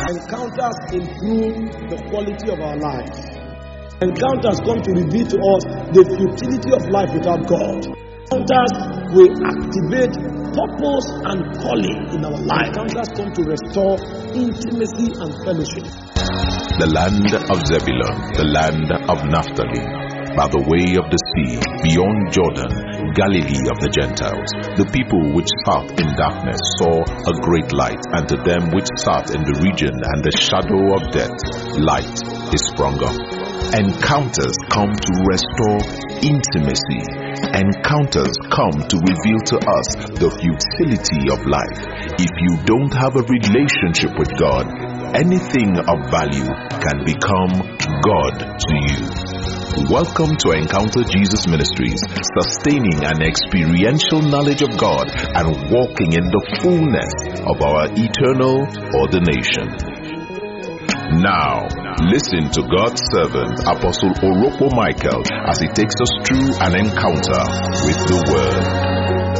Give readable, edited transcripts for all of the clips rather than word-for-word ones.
Encounters improve the quality of our lives. Encounters come to reveal to us the futility of life without God. Encounters will activate purpose and calling in our life. Encounters come to restore intimacy and fellowship. The land of Zebulun, the land of Naphtali, by the way of the sea, beyond Jordan, Galilee of the Gentiles, the people which sat in darkness saw a great light, and to them which sat in the region and the shadow of death, light is sprung up. Encounters come to restore intimacy. Encounters come to reveal to us the futility of life. If you don't have a relationship with God, anything of value can become God to you. Welcome to Encounter Jesus Ministries, sustaining an experiential knowledge of God and walking in the fullness of our eternal ordination. Now, listen to God's servant, Apostle Orokpo Michael, as he takes us through an encounter with the Word.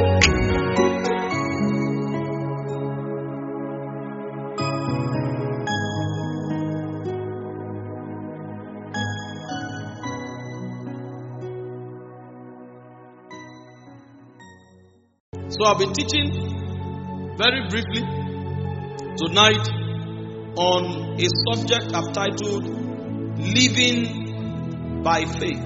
So I've been teaching very briefly tonight on a subject I've titled Living by Faith.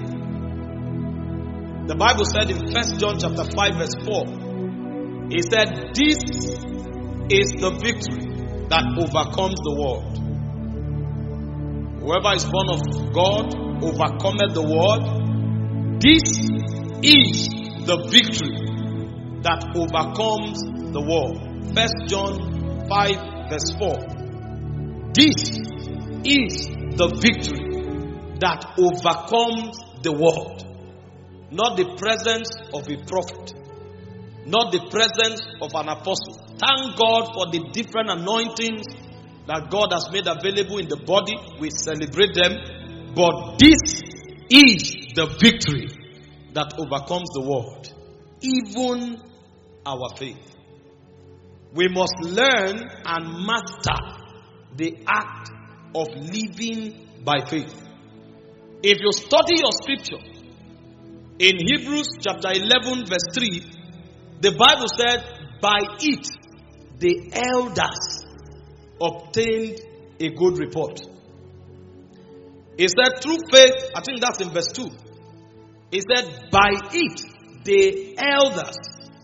The Bible said in 1 John chapter 5 verse 4, it said, "This is the victory that overcomes the world. Whoever is born of God overcometh the world. This is the victory that overcomes the world." 1 John 5 verse 4. This is the victory that overcomes the world. Not the presence of a prophet, not the presence of an apostle. Thank God for the different anointings that God has made available in the body. We celebrate them. But this is the victory that overcomes the world. Even our faith. We must learn and master the act of living by faith. If you study your scripture in Hebrews chapter 11 verse 3, the Bible said, "By it the elders obtained a good report." It said through faith, I think that's in verse 2. It said, "By it the elders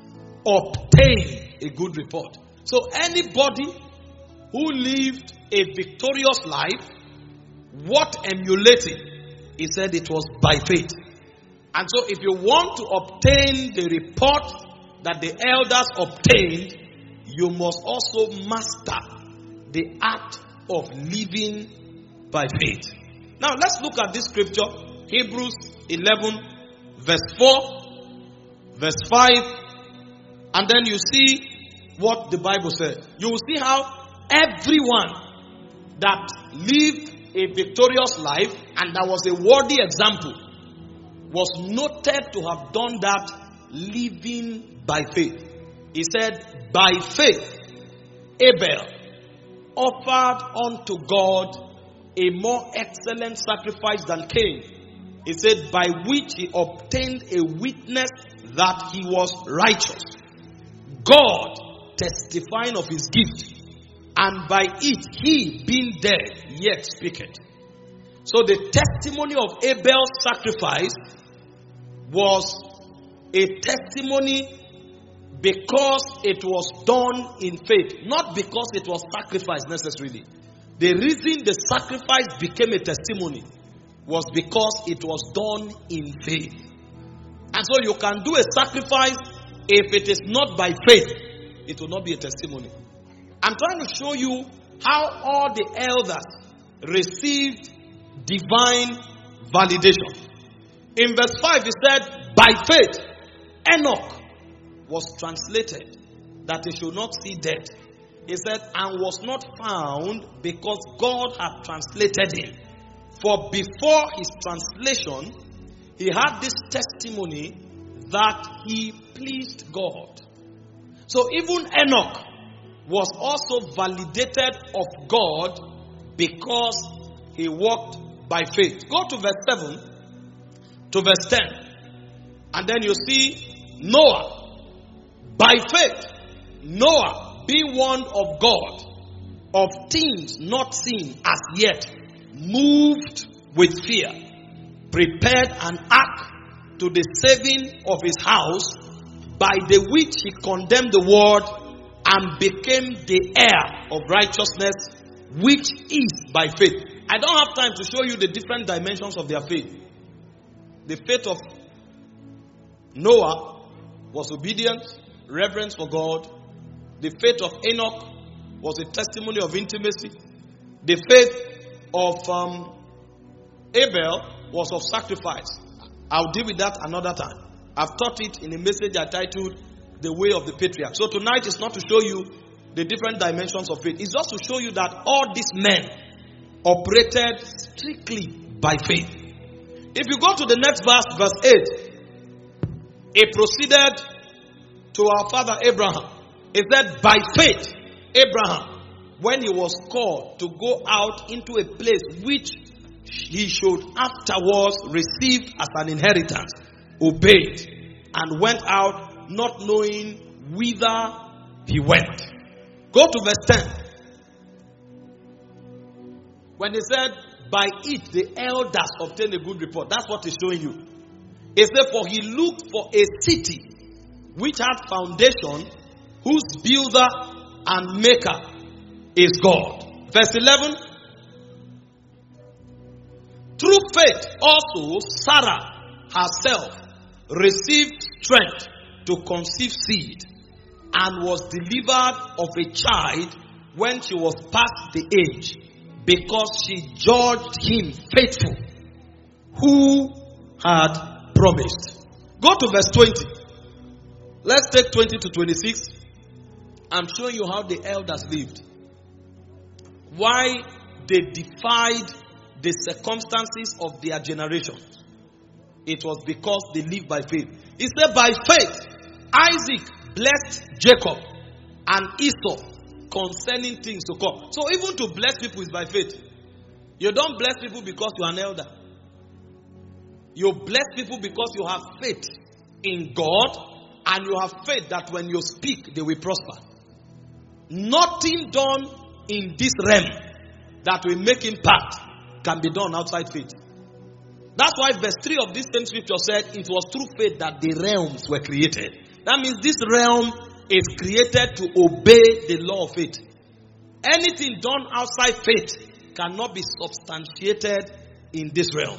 obtain a good report." So anybody who lived a victorious life, what emulating? He said it was by faith. And so if you want to obtain the report that the elders obtained, you must also master the act of living by faith. Now let's look at this scripture, Hebrews 11 verse 4, verse 5. And then you see what the Bible said. You will see how everyone that lived a victorious life and that was a worthy example was noted to have done that living by faith. He said, "By faith, Abel offered unto God a more excellent sacrifice than Cain." He said, "By which he obtained a witness that he was righteous, God testifying of his gift, and by it he being dead yet speaketh." So the testimony of Abel's sacrifice was a testimony because it was done in faith, not because it was sacrificed necessarily. The reason the sacrifice became a testimony was because it was done in faith. And so you can do a sacrifice. If it is not by faith, it will not be a testimony. I'm trying to show you how all the elders received divine validation. In verse 5 it said, "By faith Enoch was translated that he should not see death." He said, "And was not found because God had translated him. For before his translation, he had this testimony that he pleased God." So even Enoch was also validated of God because he walked by faith. Go to verse 7 to verse 10. And then you see Noah. By faith, Noah, being warned of God, of things not seen as yet, moved with fear, prepared an ark to the saving of his house, by the which he condemned the world and became the heir of righteousness, which is by faith. I don't have time to show you the different dimensions of their faith. The faith of Noah was obedience, reverence for God. The faith of Enoch was a testimony of intimacy. The faith of Abel was of sacrifice. I'll deal with that another time. I've taught it in a message I titled The Way of the Patriarch. So tonight is not to show you the different dimensions of faith. It's just to show you that all these men operated strictly by faith. If you go to the next verse, verse 8, it proceeded to our father Abraham. It said, by faith, Abraham, when he was called to go out into a place which he should afterwards receive as an inheritance, obeyed and went out, not knowing whither he went. Go to verse 10. When he said, by it the elders obtained a good report. That's what he's showing you. He said, for he looked for a city which had foundation, whose builder and maker is God. Verse 11. Through faith also Sarah herself received strength to conceive seed, and was delivered of a child when she was past the age, because she judged him faithful who had promised. Go to verse 20. Let's take 20 to 26. I'm showing you how the elders lived. Why they defied the circumstances of their generation. It was because they lived by faith. He said, by faith, Isaac blessed Jacob and Esau concerning things to come. So even to bless people is by faith. You don't bless people because you are an elder. You bless people because you have faith in God, and you have faith that when you speak, they will prosper. Nothing done in this realm that will make impact can be done outside faith. That's why verse 3 of this same scripture said it was through faith that the realms were created. That means this realm is created to obey the law of faith. Anything done outside faith cannot be substantiated in this realm.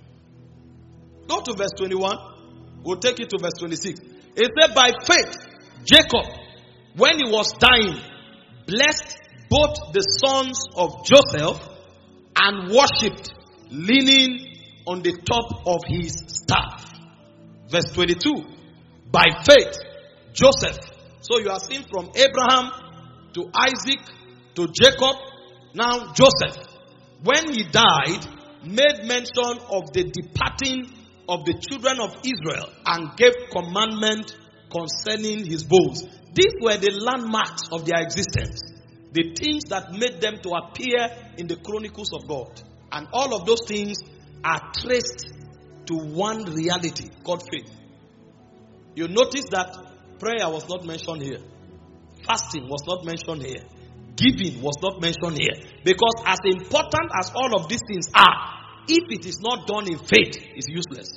Go to verse 21. We'll take you to verse 26. It said, by faith, Jacob, when he was dying, blessed both the sons of Joseph and worshipped, leaning on the top of his staff. Verse 22. By faith, Joseph. So you are seeing from Abraham to Isaac to Jacob, now Joseph. When he died, made mention of the departing of the children of Israel and gave commandment concerning his bones. These were the landmarks of their existence. The things that made them to appear in the chronicles of God. And all of those things are traced to one reality called faith. You notice that prayer was not mentioned here. Fasting was not mentioned here. Giving was not mentioned here. Because as important as all of these things are, if it is not done in faith, it's useless.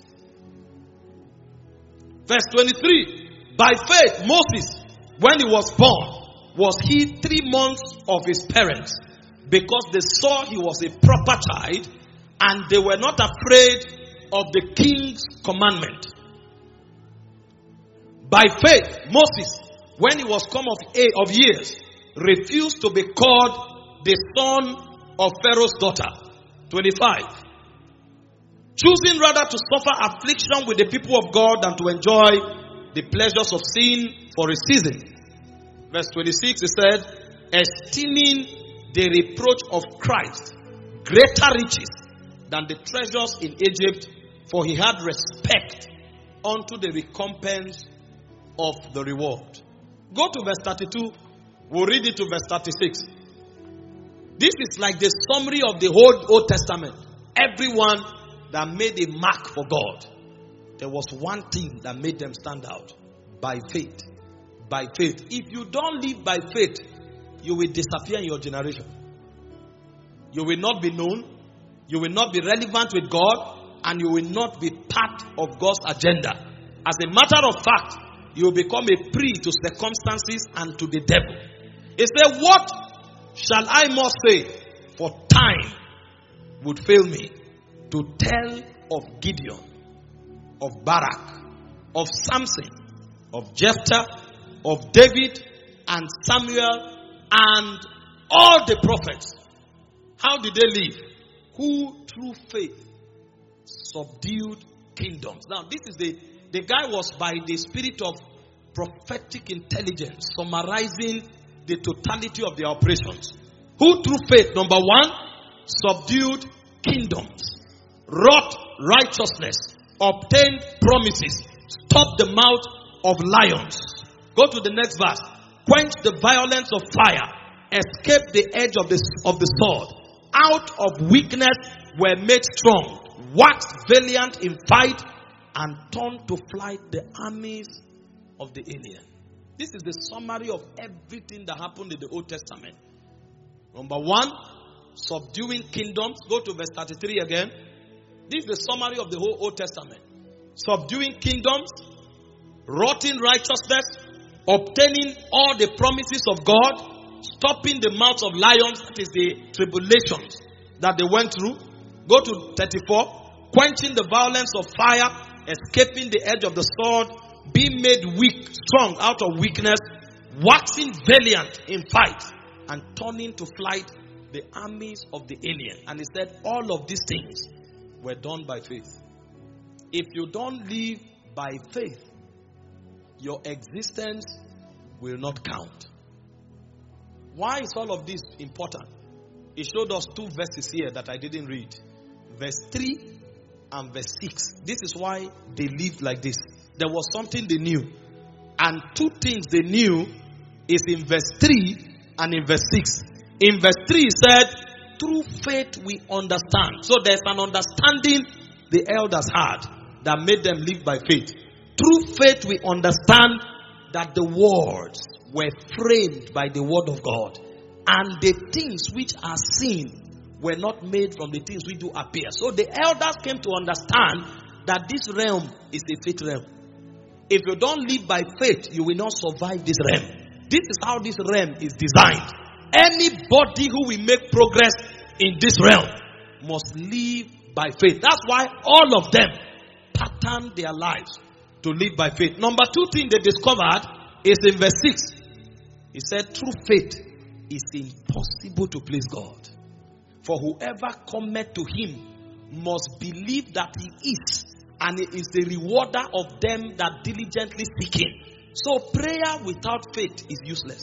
Verse 23. By faith, Moses, when he was born, was he 3 months of his parents, because they saw he was a proper child, and they were not afraid of the king's commandment. By faith, Moses, when he was come of years, refused to be called the son of Pharaoh's daughter. 25. Choosing rather to suffer affliction with the people of God than to enjoy the pleasures of sin for a season. Verse 26, it said, esteeming the reproach of Christ greater riches than the treasures in Egypt, for he had respect unto the recompense of the reward. Go to verse 32. We'll read it to verse 36. This is like the summary of the whole Old Testament. Everyone that made a mark for God, there was one thing that made them stand out. By faith. By faith. If you don't live by faith, you will disappear in your generation. You will not be known. You will not be relevant with God. And you will not be part of God's agenda. As a matter of fact, you will become a prey to circumstances and to the devil. He said, what shall I more say? For time would fail me to tell of Gideon, of Barak, of Samson, of Jephthah, of David and Samuel and all the prophets. How did they live? Who through faith subdued kingdoms. Now this is the guy was by the spirit of prophetic intelligence summarizing the totality of the operations. Who through faith, number one, subdued kingdoms, wrought righteousness, obtained promises, stopped the mouth of lions. Go to the next verse. Quenched the violence of fire, escaped the edge of the sword, out of weakness were made strong, waxed valiant in fight, and turned to flight the armies of the alien. This is the summary of everything that happened in the Old Testament. Number one, subduing kingdoms. Go to verse 33 again. This is the summary of the whole Old Testament. Subduing kingdoms, wroughting righteousness, obtaining all the promises of God, stopping the mouths of lions, that is the tribulations that they went through. Go to 34. Quenching the violence of fire, escaping the edge of the sword, being made weak, strong out of weakness, waxing valiant in fight, and turning to flight the armies of the alien. And he said all of these things were done by faith. If you don't live by faith, your existence will not count. Why is all of this important? He showed us two verses here that I didn't read. Verse 3 and verse 6. This is why they lived like this. There was something they knew. And two things they knew is in verse 3 and in verse 6. In verse 3 he said, through faith we understand. So there's an understanding the elders had that made them live by faith. Through faith we understand that the words were framed by the word of God, and the things which are seen were not made from the things which do appear. So the elders came to understand that this realm is a faith realm. If you don't live by faith, you will not survive this realm. This is how this realm is designed. Anybody who will make progress in this realm must live by faith. That's why all of them pattern their lives to live by faith. Number two thing they discovered is in verse 6. He said, through faith it's impossible to please God. For whoever cometh to him must believe that he is, and he is the rewarder of them that diligently seek him. So prayer without faith is useless.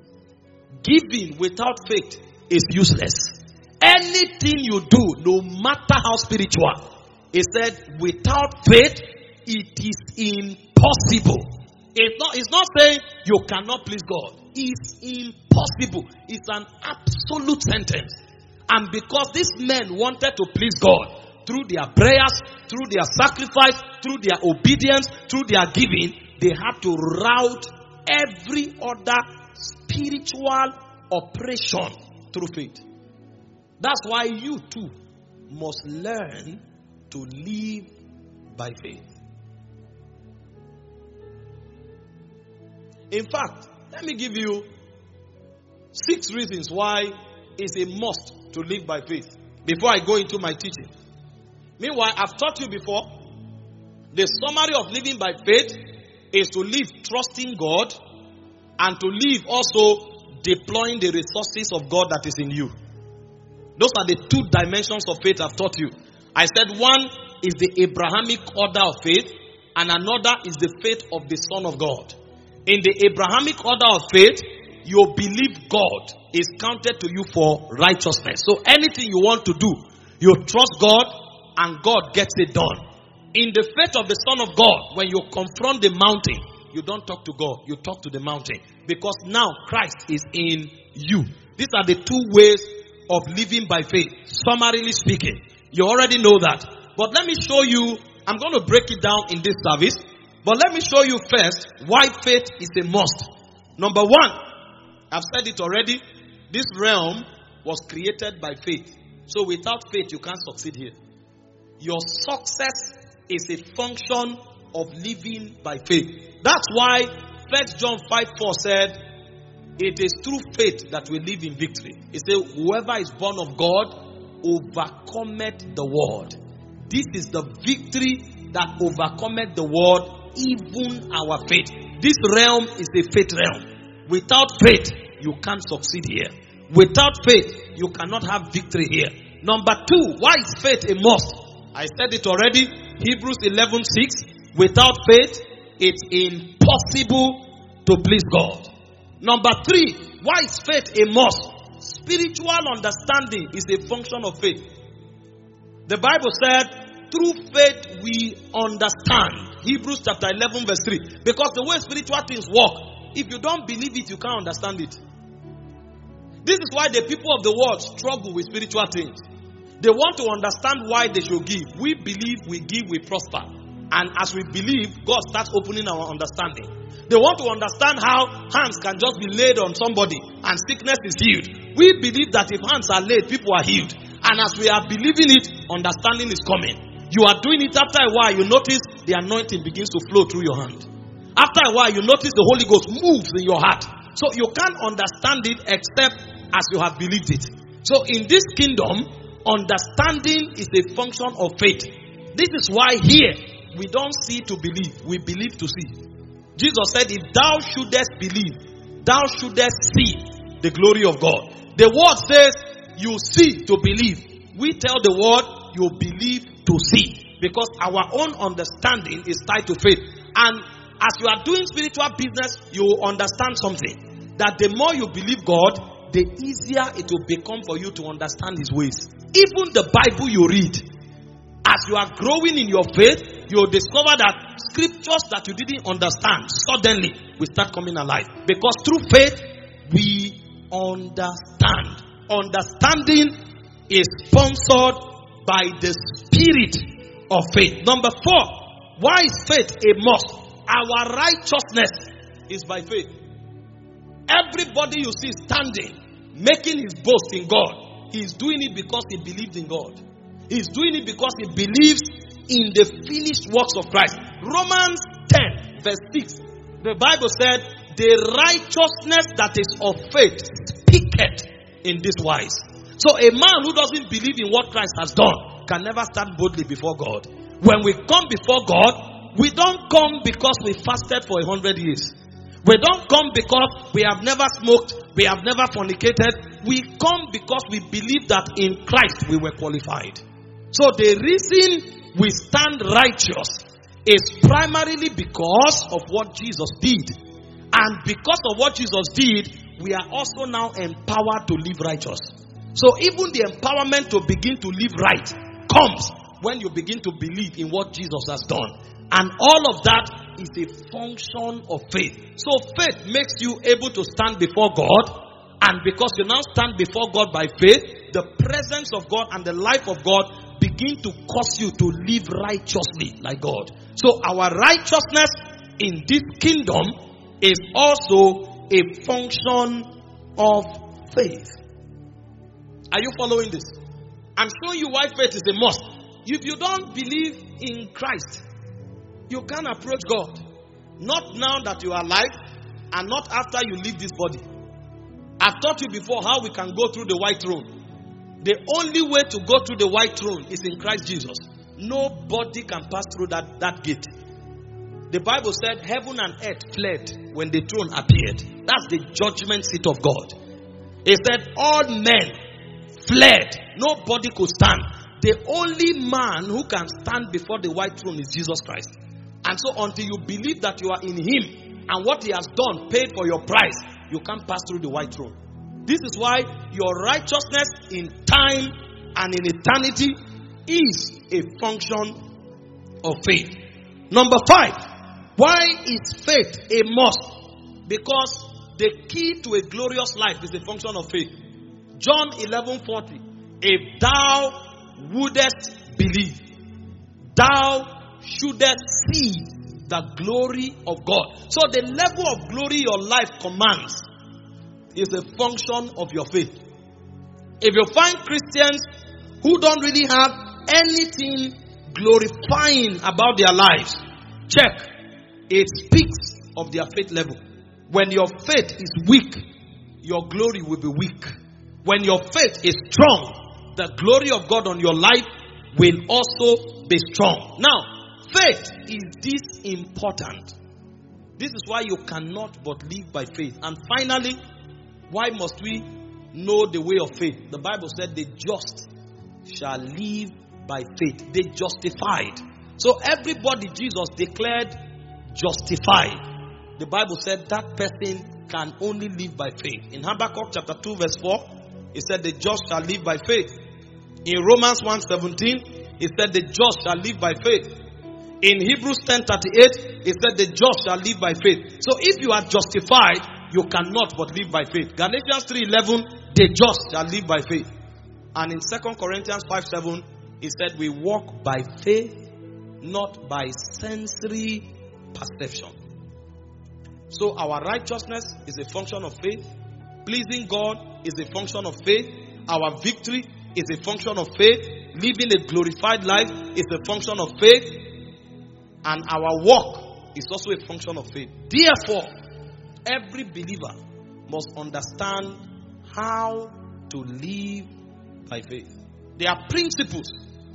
Giving without faith is useless. Anything you do, no matter how spiritual, he said, without faith, it is impossible. It's not saying you cannot please God. It's impossible. It's an absolute sentence. And because these men wanted to please God through their prayers, through their sacrifice, through their obedience, through their giving, they had to route every other spiritual operation through faith. That's why you too must learn to live by faith. In fact, let me give you 6 reasons why it's a must to live by faith before I go into my teaching. Meanwhile, I've taught you before, the summary of living by faith is to live trusting God and to live also deploying the resources of God that is in you. Those are the 2 dimensions of faith I've taught you. I said one is the Abrahamic order of faith and another is the faith of the Son of God. In the Abrahamic order of faith, you believe God is counted to you for righteousness. So anything you want to do, you trust God and God gets it done. In the faith of the Son of God, when you confront the mountain, you don't talk to God, you talk to the mountain. Because now Christ is in you. These are the 2 ways of living by faith. Summarily speaking, you already know that. But let me show you, I'm going to break it down in this service. But let me show you first why faith is a must. Number one, I've said it already. This realm was created by faith. So without faith, you can't succeed here. Your success is a function of living by faith. That's why 1 John 5:4 said, it is through faith that we live in victory. It says, whoever is born of God overcometh the world. This is the victory that overcometh the world, even our faith. This realm is a faith realm. Without faith, you can't succeed here. Without faith, you cannot have victory here. Number two, why is faith a must? I said it already. Hebrews 11:6. Without faith, it's impossible to please God. Number three, why is faith a must? Spiritual understanding is a function of faith. The Bible said, through faith we understand. Hebrews chapter 11 verse 3. Because the way spiritual things work, if you don't believe it, you can't understand it. This is why the people of the world struggle with spiritual things. They want to understand why they should give. We believe, we give, we prosper. And as we believe, God starts opening our understanding. They want to understand how hands can just be laid on somebody and sickness is healed. We believe that if hands are laid, people are healed. And as we are believing it, understanding is coming. You are doing it, after a while, you notice the anointing begins to flow through your hand. After a while, you notice the Holy Ghost moves in your heart. So you can't understand it except as you have believed it. So in this kingdom, understanding is a function of faith. This is why here, we don't see to believe, we believe to see. Jesus said, if thou shouldest believe, thou shouldest see the glory of God. The word says, you see to believe. We tell the word, you believe to see. Because our own understanding is tied to faith. And as you are doing spiritual business, you understand something. That the more you believe God, the easier it will become for you to understand His ways. Even the Bible you read, as you are growing in your faith, you'll discover that scriptures that you didn't understand suddenly will start coming alive. Because through faith, we understand. Understanding is sponsored by the spirit of faith. Number four, why is faith a must? Our righteousness is by faith. Everybody you see standing, making his boast in God, he is doing it because he believed in God. He is doing it because he believes in the finished works of Christ. Romans 10 verse 6. The Bible said, the righteousness that is of faith speaketh in this wise. So a man who doesn't believe in what Christ has done can never stand boldly before God. When we come before God, we don't come because we fasted for 100 years. We don't come because we have never smoked, we have never fornicated. We come because we believe that in Christ we were qualified. So the reason we stand righteous is primarily because of what Jesus did. And because of what Jesus did, we are also now empowered to live righteous. So even the empowerment to begin to live right comes when you begin to believe in what Jesus has done. And all of that is a function of faith. So faith makes you able to stand before God. And because you now stand before God by faith, the presence of God and the life of God begin to cause you to live righteously like God. So our righteousness in this kingdom is also a function of faith. Are you following this? I'm showing you why faith is a must. If you don't believe in Christ, you can't approach God. Not now that you are alive, and not after you leave this body. I've taught you before how we can go through the white throne. The only way to go through the white throne is in Christ Jesus. Nobody can pass through that gate. The Bible said heaven and earth fled when the throne appeared. That's the judgment seat of God. It said all men fled. Nobody could stand. The only man who can stand before the white throne is Jesus Christ. And so until you believe that you are in Him and what He has done paid for your price, you can't pass through the white throne. This is why your righteousness in time and in eternity is a function of faith. Number 5. Why is faith a must? Because the key to a glorious life is a function of faith. John 11:40. If thou wouldest believe, thou shouldest see the glory of God. So the level of glory your life commands is a function of your faith. If you find Christians who don't really have anything glorifying about their lives, check. It speaks of their faith level. When your faith is weak, your glory will be weak. When your faith is strong, the glory of God on your life will also be strong. Now, faith is this important. This is why you cannot but live by faith. And finally, why must we know the way of faith? The Bible said the just shall live by faith. They justified. So everybody Jesus declared justified. The Bible said that person can only live by faith. In Habakkuk chapter 2 verse 4, it said the just shall live by faith. In Romans 1:17, it said the just shall live by faith. In Hebrews 10:38, it said the just shall live by faith. So if you are justified, you cannot but live by faith. Galatians 3:11, the just shall live by faith. And in 2 Corinthians 5:7, it said we walk by faith, not by sensory perception. So our righteousness is a function of faith. Pleasing God is a function of faith. Our victory is a function of faith. Living a glorified life is a function of faith. And our walk is also a function of faith. Therefore, every believer must understand how to live by faith. There are principles.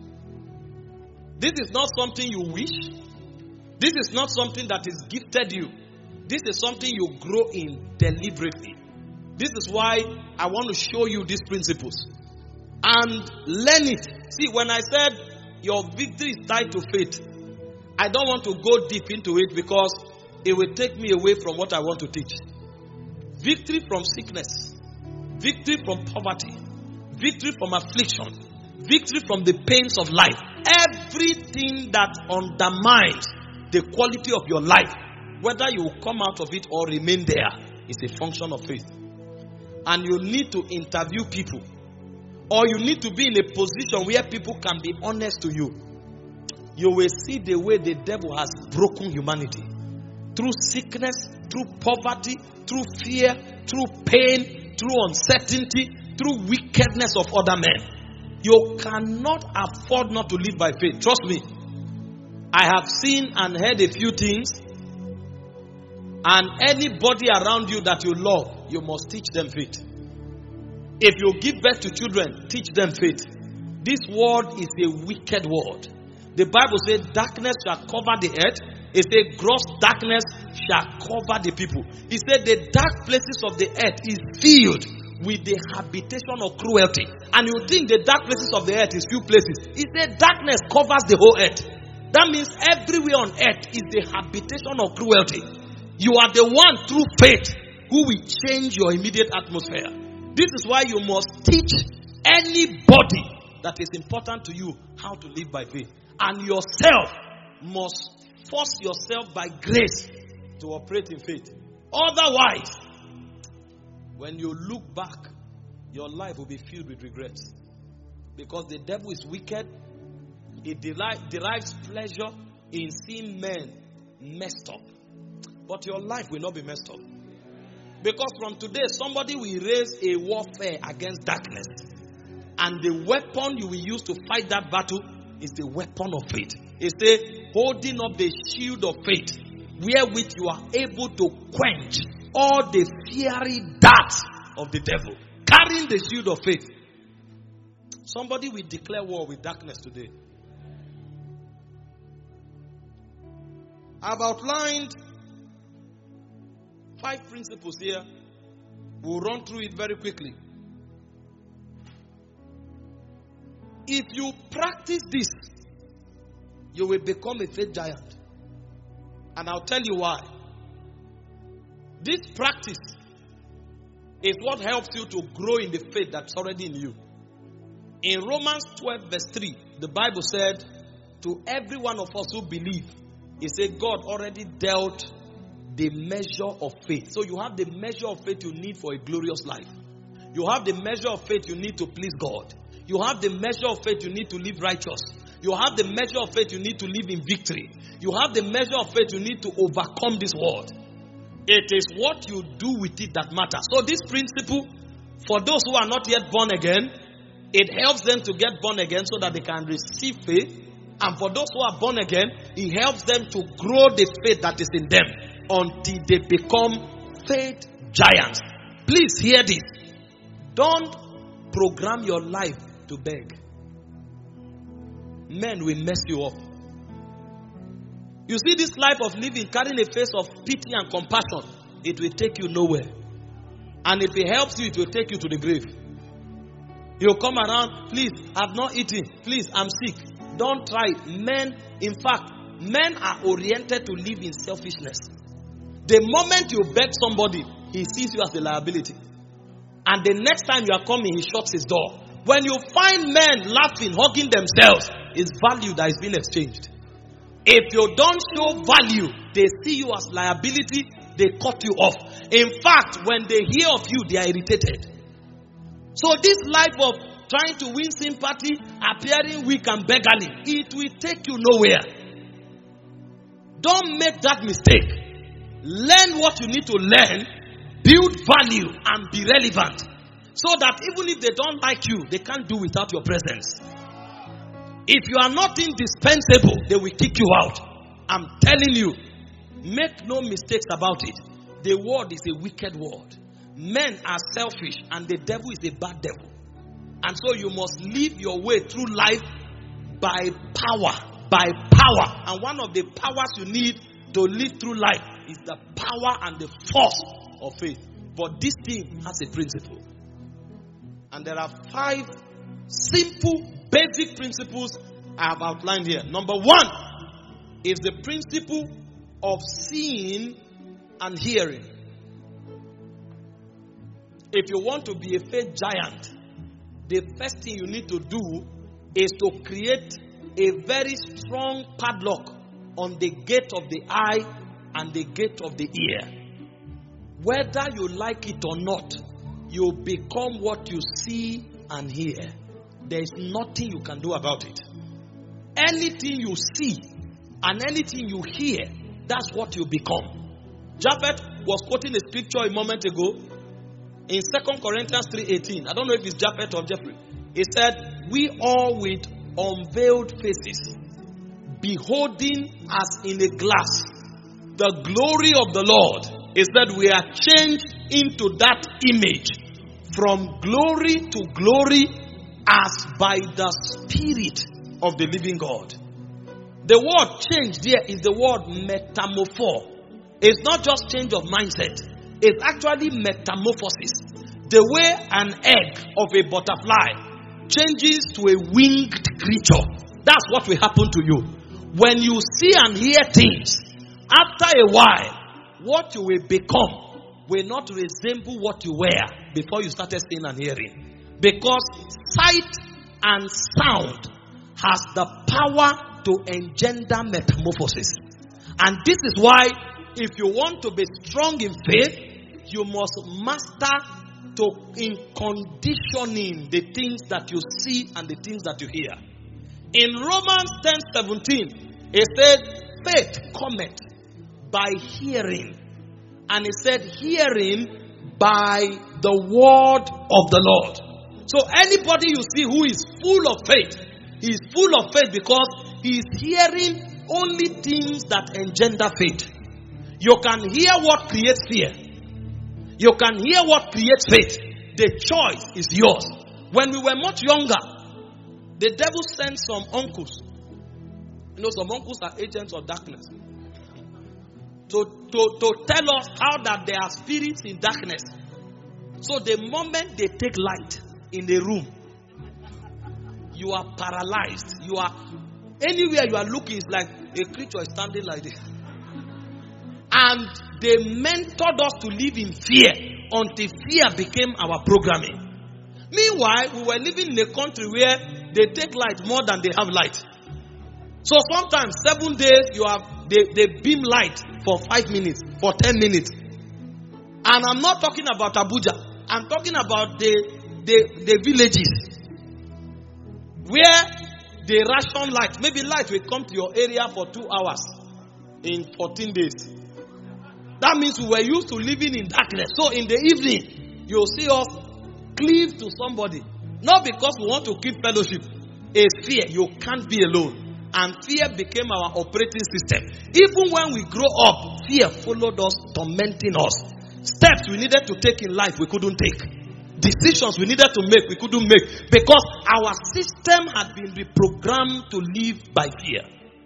This is not something you wish. This is not something that is gifted you. This is something you grow in deliberately. This is why I want to show you these principles. And learn it. See, when I said your victory is tied to faith, I don't want to go deep into it because it will take me away from what I want to teach. Victory from sickness, victory from poverty, victory from affliction, victory from the pains of life. Everything that undermines the quality of your life, whether you will come out of it or remain there, is a function of faith. And you need to interview people, or you need to be in a position where people can be honest to you. You will see the way the devil has broken humanity. Through sickness, through poverty, through fear, through pain, through uncertainty, through wickedness of other men. You cannot afford not to live by faith. Trust me. I have seen and heard a few things. And anybody around you that you love, you must teach them faith. If you give birth to children, teach them faith. This world is a wicked world. The Bible says darkness shall cover the earth. It says gross darkness shall cover the people. It said the dark places of the earth is filled with the habitation of cruelty. And you think the dark places of the earth is few places. It said darkness covers the whole earth. That means everywhere on earth is the habitation of cruelty. You are the one through faith who will change your immediate atmosphere. This is why you must teach anybody that is important to you how to live by faith. And yourself must force yourself by grace to operate in faith. Otherwise, when you look back, your life will be filled with regrets. Because the devil is wicked. It derives pleasure in seeing men messed up. But your life will not be messed up. Because from today, somebody will raise a warfare against darkness. And the weapon you will use to fight that battle is the weapon of faith. It's the holding up the shield of faith, wherewith you are able to quench all the fiery darts of the devil. Carrying the shield of faith. Somebody will declare war with darkness today. I've outlined 5 principles here. We'll run through it very quickly. If you practice this, you will become a faith giant. And I'll tell you why. This practice is what helps you to grow in the faith that's already in you. In Romans 12 verse 3, the Bible said, to every one of us who believe, it said God already dealt the measure of faith. So you have the measure of faith you need for a glorious life. You have the measure of faith you need to please God. You have the measure of faith you need to live righteous. You have the measure of faith you need to live in victory. You have the measure of faith you need to overcome this world. It is what you do with it that matters. So this principle, for those who are not yet born again, it helps them to get born again so that they can receive faith. And for those who are born again, it helps them to grow the faith that is in them until they become faith giants. Please hear this. Don't program your life to beg. Men will mess you up. You see, this life of living, carrying a face of pity and compassion, it will take you nowhere. And if it helps you, it will take you to the grave. You'll come around, please, I've not eaten. Please, I'm sick. Don't try it. Men, in fact, men are oriented to live in selfishness. The moment you beg somebody, he sees you as a liability. And the next time you are coming, he shuts his door. When you find men laughing, hugging themselves, it's value that is being exchanged. If you don't show value, they see you as liability, they cut you off. In fact, when they hear of you, they are irritated. So this life of trying to win sympathy, appearing weak and beggarly, it will take you nowhere. Don't make that mistake. Learn what you need to learn, build value, and be relevant. So that even if they don't like you, they can't do without your presence. If you are not indispensable, they will kick you out. I'm telling you, make no mistakes about it. The world is a wicked world. Men are selfish and the devil is a bad devil. And so you must live your way through life by power. By power. And one of the powers you need to live through life is the power and the force of faith. But this thing has a principle. And there are 5 simple, basic principles I have outlined here. Number 1 is the principle of seeing and hearing. If you want to be a faith giant, the first thing you need to do is to create a very strong padlock on the gate of the eye and the gate of the ear. Whether you like it or not, you become what you see and hear. There is nothing you can do about it. Anything you see and anything you hear, that's what you become. Japheth was quoting a scripture a moment ago in 2 Corinthians 3:18. I don't know if it's Japheth or Jeffrey. He said, we all with unveiled faces, beholding as in a glass the glory of the Lord, is that we are changed into that image from glory to glory as by the Spirit of the living God. The word change there is the word metamorpho. It's not just change of mindset. It's actually metamorphosis. The way an egg of a butterfly changes to a winged creature. That's what will happen to you. When you see and hear things, after a while, what you will become will not resemble what you were before you started seeing and hearing. Because sight and sound has the power to engender metamorphosis. And this is why, if you want to be strong in faith, you must master in conditioning the things that you see and the things that you hear. In Romans 10:17, it said, faith cometh by hearing. And it said, hearing by the word of the Lord. So anybody you see who is full of faith, he is full of faith because he is hearing only things that engender faith. You can hear what creates fear. You can hear what creates faith. The choice is yours. When we were much younger, the devil sent some uncles. You know, some uncles are agents of darkness. To tell us how that there are spirits in darkness. So the moment they take light in a room, you are paralyzed. You are anywhere you are looking, it's like a creature is standing like this. And they mentored us to live in fear until fear became our programming. Meanwhile, we were living in a country where they take light more than they have light. So sometimes 7 days they beam light for 5 minutes, for 10 minutes. And I'm not talking about Abuja. I'm talking about the villages where they ration light. Maybe light will come to your area for 2 hours in 14 days. That means we were used to living in darkness. So in the evening, you'll see us cleave to somebody. Not because we want to keep fellowship. A fear. You can't be alone. And fear became our operating system. Even when we grow up, fear followed us, tormenting us. Steps we needed to take in life, we couldn't take. Decisions we needed to make, we couldn't make. Because our system had been reprogrammed to live by fear.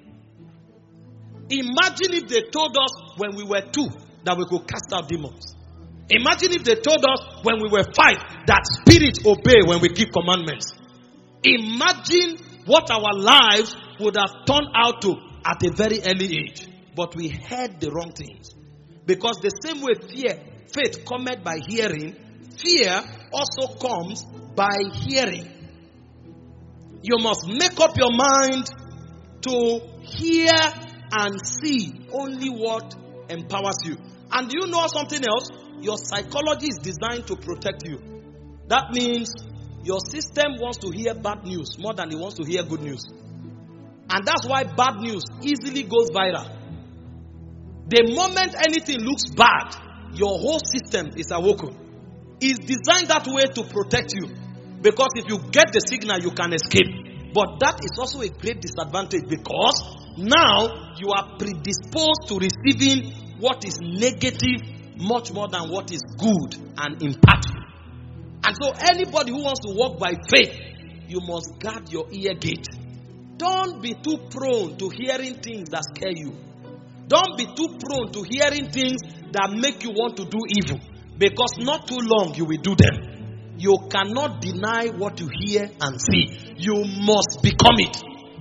Imagine if they told us when we were 2 that we could cast out demons. Imagine if they told us when we were 5 that spirits obey when we keep commandments. Imagine what our lives would have turned out to at a very early age. But we heard the wrong things. Because the same way faith cometh by hearing, fear also comes by hearing. You must make up your mind to hear and see only what empowers you. And do you know something else? Your psychology is designed to protect you. That means your system wants to hear bad news more than it wants to hear good news. And that's why bad news easily goes viral. The moment anything looks bad, your whole system is awoken. It's designed that way to protect you. Because if you get the signal, you can escape. But that is also a great disadvantage because now you are predisposed to receiving what is negative much more than what is good and impactful. And so anybody who wants to walk by faith, you must guard your ear gate. Don't be too prone to hearing things that scare you. Don't be too prone to hearing things that make you want to do evil. Because not too long you will do them. You cannot deny what you hear and see. You must become it.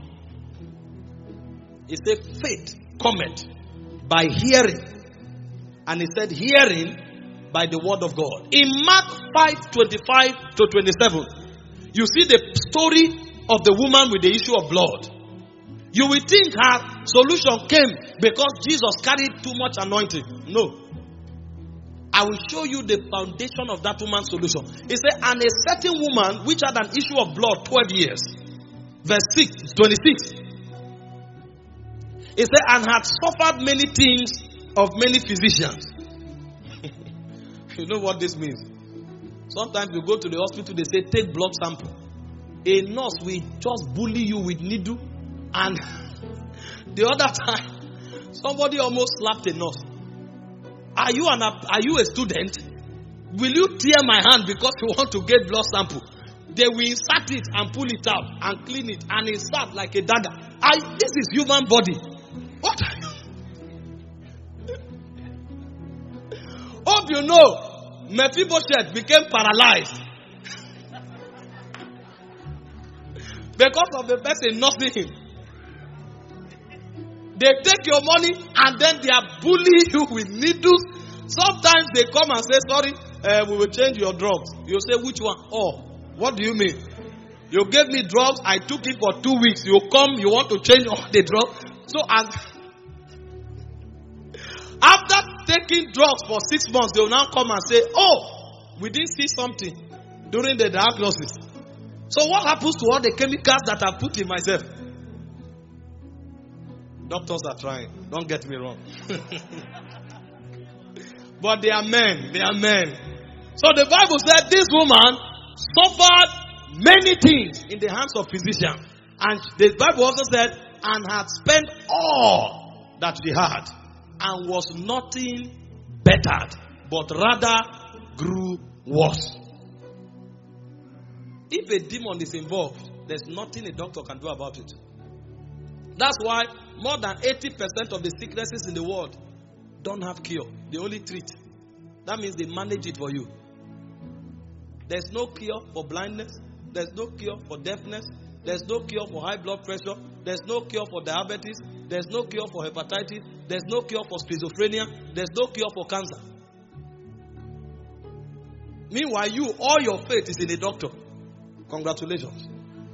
He said faith cometh by hearing. And he said hearing by the word of God. In Mark 5:25 to 27, you see the story of the woman with the issue of blood. You will think her solution came because Jesus carried too much anointing. No. I will show you the foundation of that woman's solution. He said, and a certain woman which had an issue of blood 12 years. Verse 26. He said, and had suffered many things of many physicians. You know what this means? Sometimes you go to the hospital, they say, take blood sample. A nurse will just bully you with needle. And the other time, somebody almost slapped a nurse. Are you a student? Will you tear my hand because you want to get blood sample? They will insert it and pull it out and clean it and insert like a dagger. This is human body. What are you? Hope you know, Mephibosheth became paralyzed because of the person nursing him. They take your money and then they are bullying you with needles. Sometimes they come and say, sorry, we will change your drugs. You say, which one? Oh, what do you mean? You gave me drugs, I took it for 2 weeks. You come, you want to change all the drugs. So after taking drugs for 6 months, they will now come and say, oh, we didn't see something during the diagnosis. So what happens to all the chemicals that I put in myself? Doctors are trying. Don't get me wrong. But they are men. They are men. So the Bible said this woman suffered many things in the hands of physicians. And the Bible also said, and had spent all that she had, and was nothing bettered, but rather grew worse. If a demon is involved, there's nothing a doctor can do about it. That's why more than 80% of the sicknesses in the world don't have cure. They only treat. That means they manage it for you. There's no cure for blindness. There's no cure for deafness. There's no cure for high blood pressure. There's no cure for diabetes. There's no cure for hepatitis. There's no cure for schizophrenia. There's no cure for cancer. Meanwhile, all your faith is in a doctor. Congratulations.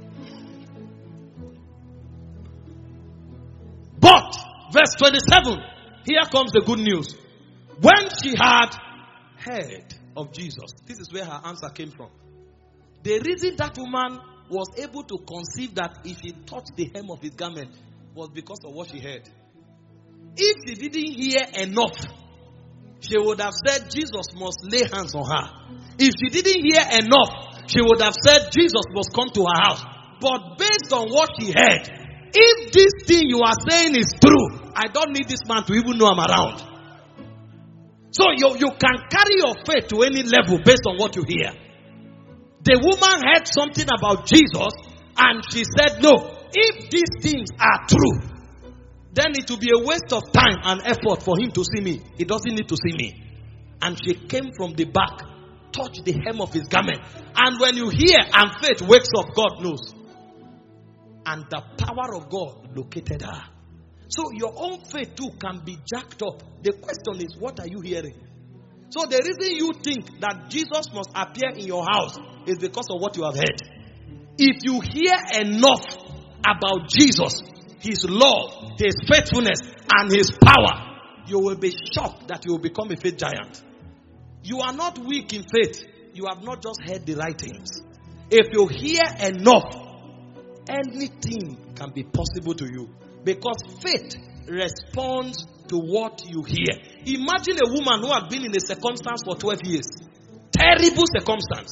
But, verse 27, here comes the good news. When she had heard of Jesus. This is where her answer came from. The reason that woman was able to conceive that if she touched the hem of his garment was because of what she heard. If she didn't hear enough, she would have said Jesus must lay hands on her. If she didn't hear enough, she would have said Jesus must come to her house. But based on what she heard, if this thing you are saying is true, I don't need this man to even know I'm around. So you can carry your faith to any level based on what you hear. The woman heard something about Jesus and she said, no, if these things are true, then it will be a waste of time and effort for him to see me. He doesn't need to see me. And she came from the back, touched the hem of his garment. And when you hear and faith wakes up, God knows. And the power of God located her. So your own faith too can be jacked up. The question is, what are you hearing? So the reason you think that Jesus must appear in your house is because of what you have heard. If you hear enough about Jesus, his love, his faithfulness, and his power, you will be shocked that you will become a faith giant. You are not weak in faith. You have not just heard the right things. If you hear enough, anything can be possible to you. Because faith responds to what you hear. Imagine a woman who had been in a circumstance for 12 years. Terrible circumstance.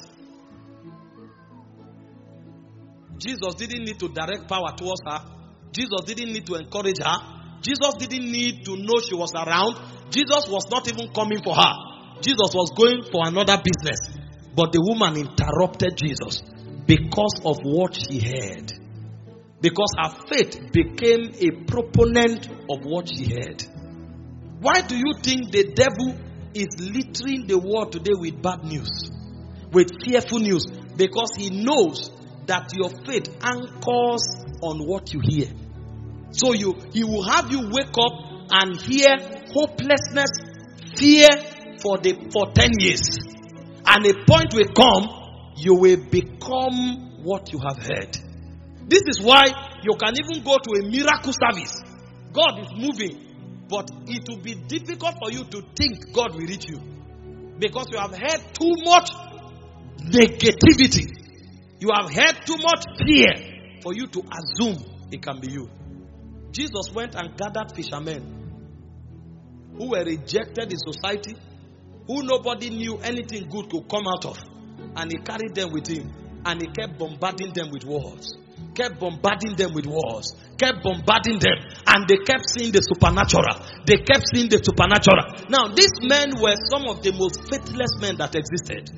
Jesus didn't need to direct power towards her. Jesus didn't need to encourage her. Jesus didn't need to know she was around. Jesus was not even coming for her. Jesus was going for another business. But the woman interrupted Jesus because of what she heard. Because her faith became a proponent of what she heard. Why do you think the devil is littering the world today with bad news? With fearful news? Because he knows that your faith anchors on what you hear. So he will have you wake up and hear hopelessness, fear for 10 years. And a point will come, you will become what you have heard. This is why you can even go to a miracle service. God is moving, but it will be difficult for you to think God will reach you. Because you have heard too much negativity. You have heard too much fear for you to assume it can be you. Jesus went and gathered fishermen who were rejected in society, who nobody knew anything good could come out of. And he carried them with him. And he kept bombarding them with words. Kept bombarding them with words. Kept bombarding them. And they kept seeing the supernatural. They kept seeing the supernatural. Now, these men were some of the most faithless men that existed.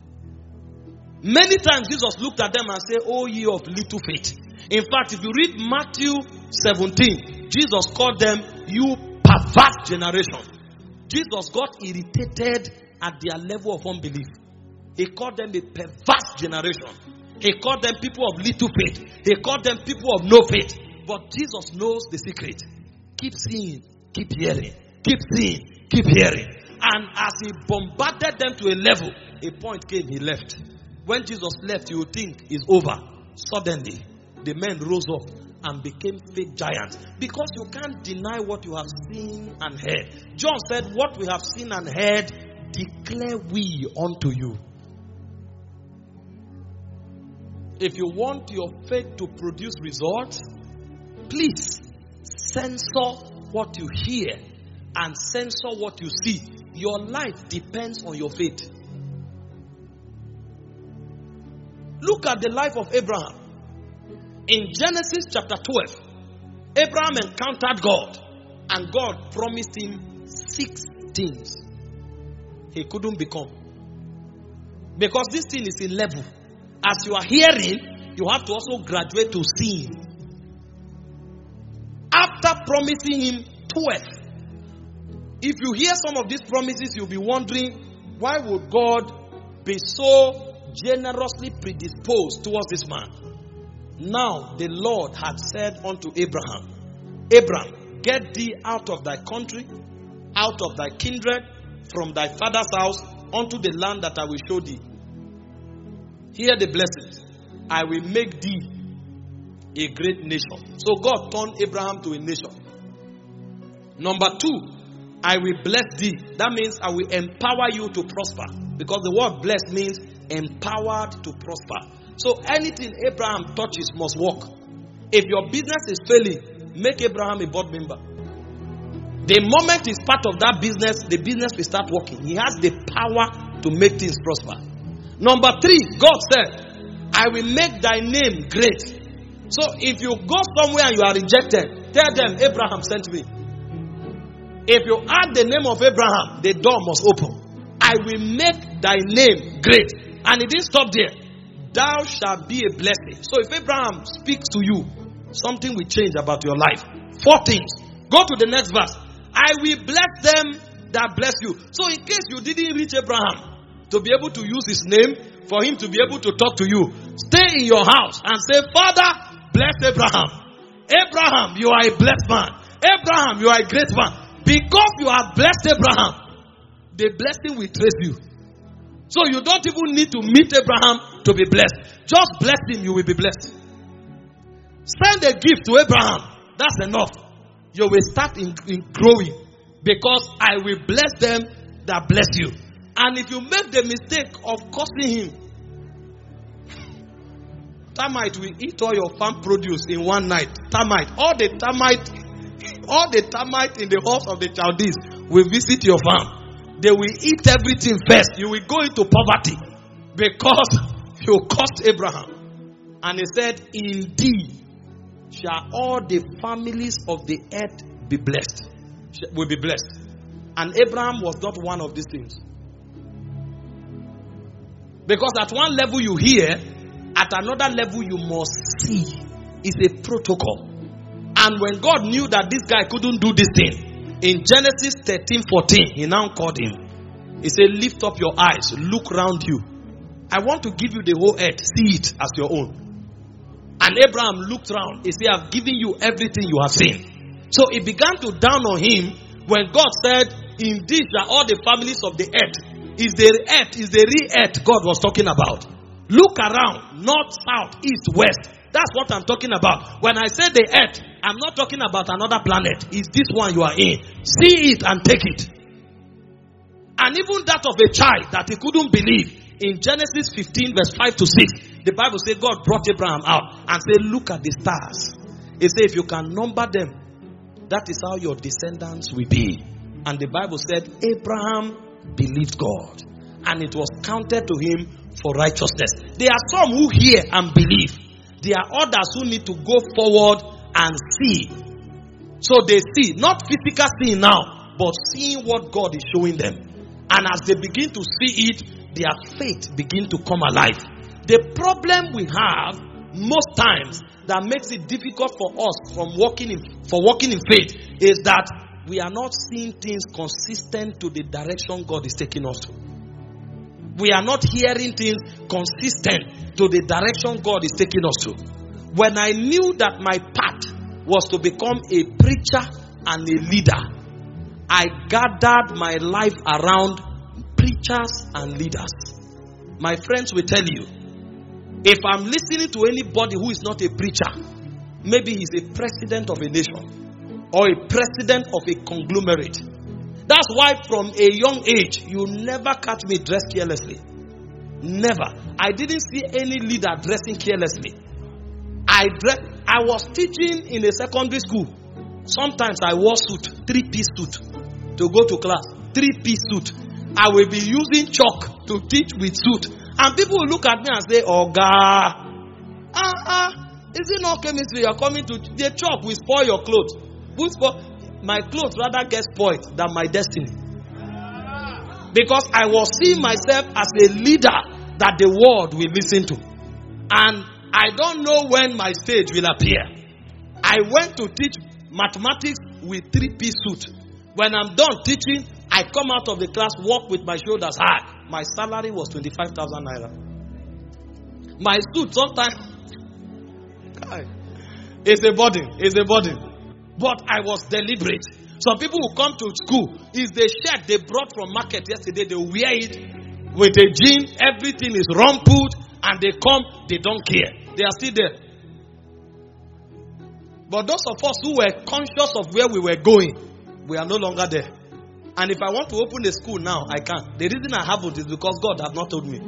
Many times Jesus looked at them and said, "O ye of little faith." In fact, if you read Matthew 17, Jesus called them, "You perverse generation." Jesus got irritated at their level of unbelief. He called them a perverse generation. He called them people of little faith. He called them people of no faith. But Jesus knows the secret. Keep seeing, keep hearing. Keep seeing, keep hearing. And as he bombarded them to a level, a point came, he left. When Jesus left, you would think it's over. Suddenly, the men rose up and became faith giants. Because you can't deny what you have seen and heard. John said, "What we have seen and heard, declare we unto you." If you want your faith to produce results, please censor what you hear and censor what you see. Your life depends on your faith. Look at the life of Abraham. In Genesis chapter 12, Abraham encountered God and God promised him 6 things he couldn't become. Because this thing is in level. As you are hearing, you have to also graduate to seeing. After promising him 12, if you hear some of these promises, you'll be wondering, why would God be so generously predisposed towards this man? Now the Lord had said unto Abraham, "Abraham, get thee out of thy country, out of thy kindred, from thy father's house, unto the land that I will show thee. Hear the blessings. I will make thee a great nation." So God turned Abraham to a nation. Number 2, I will bless thee. That means I will empower you to prosper. Because the word blessed means empowered to prosper. So anything Abraham touches must work. If your business is failing, make Abraham a board member. The moment he's part of that business, the business will start working. He has the power to make things prosper. Number 3, God said, I will make thy name great. So if you go somewhere and you are rejected, tell them, Abraham sent me. If you add the name of Abraham, the door must open. I will make thy name great. And it didn't stop there. Thou shalt be a blessing. So if Abraham speaks to you, something will change about your life. 4 things. Go to the next verse. I will bless them that bless you. So in case you didn't reach Abraham to be able to use his name, for him to be able to talk to you, stay in your house and say, Father, bless Abraham. Abraham, you are a blessed man. Abraham, you are a great man. Because you have blessed Abraham, the blessing will trace you. So you don't even need to meet Abraham to be blessed. Just bless him, you will be blessed. Send a gift to Abraham. That's enough. You will start in growing. Because I will bless them that bless you. And if you make the mistake of cursing him, termite will eat all your farm produce in one night. Termite. All the termite in the house of the Chaldees will visit your farm. They will eat everything first. You will go into poverty because you cursed Abraham. And he said, indeed shall all the families of the earth be blessed. Will be blessed. And Abraham was not one of these things. Because at one level you hear, at another level you must see. It's a protocol. And when God knew that this guy couldn't do this thing, in Genesis 13:14, he now called him. He said, lift up your eyes, look round you. I want to give you the whole earth. See it as your own. And Abraham looked round. He said, I've given you everything you have seen. So it began to dawn on him when God said, indeed shall all the families of the earth. Is the real earth God was talking about. Look around, north, south, east, west. That's what I'm talking about. When I say the earth, I'm not talking about another planet. It's this one you are in. See it and take it. And even that of a child that he couldn't believe. In Genesis 15 verse 5 to 6, the Bible says God brought Abraham out and said, look at the stars. He said, if you can number them, that is how your descendants will be. And the Bible said, Abraham believed God, and it was counted to him for righteousness. There are some who hear and believe. There are others who need to go forward and see. So they see, not physical seeing now, but seeing what God is showing them. And as they begin to see it, their faith begin to come alive. The problem we have most times that makes it difficult for us from walking in faith is that we are not seeing things consistent to the direction God is taking us to. We are not hearing things consistent to the direction God is taking us to. When I knew that my path was to become a preacher and a leader, I gathered my life around preachers and leaders. My friends will tell you, if I'm listening to anybody who is not a preacher, maybe he's a president of a nation or a president of a conglomerate. That's why from a young age, you never catch me dressed carelessly. Never. I didn't see any leader dressing carelessly. I was teaching in a secondary school. Sometimes I wore suit, 3-piece suit to go to class. 3-piece suit. I will be using chalk to teach with suit. And people will look at me and say, Oga, is it not chemistry? You're coming to the chalk will spoil your clothes. My clothes rather get spoiled than my destiny. Because I was seeing myself as a leader that the world will listen to. And I don't know when my stage will appear. I went to teach mathematics with 3-piece suit. When I'm done teaching, I come out of the class, walk with my shoulders high. My salary was 25,000 naira. My suit sometimes, it's a burden. But I was deliberate. Some people who come to school, is the shirt they brought from market yesterday, they wear it with a jean, everything is rumpled, and they come, they don't care. They are still there. But those of us who were conscious of where we were going, we are no longer there. And if I want to open a school now, I can't. The reason I haven't is because God has not told me.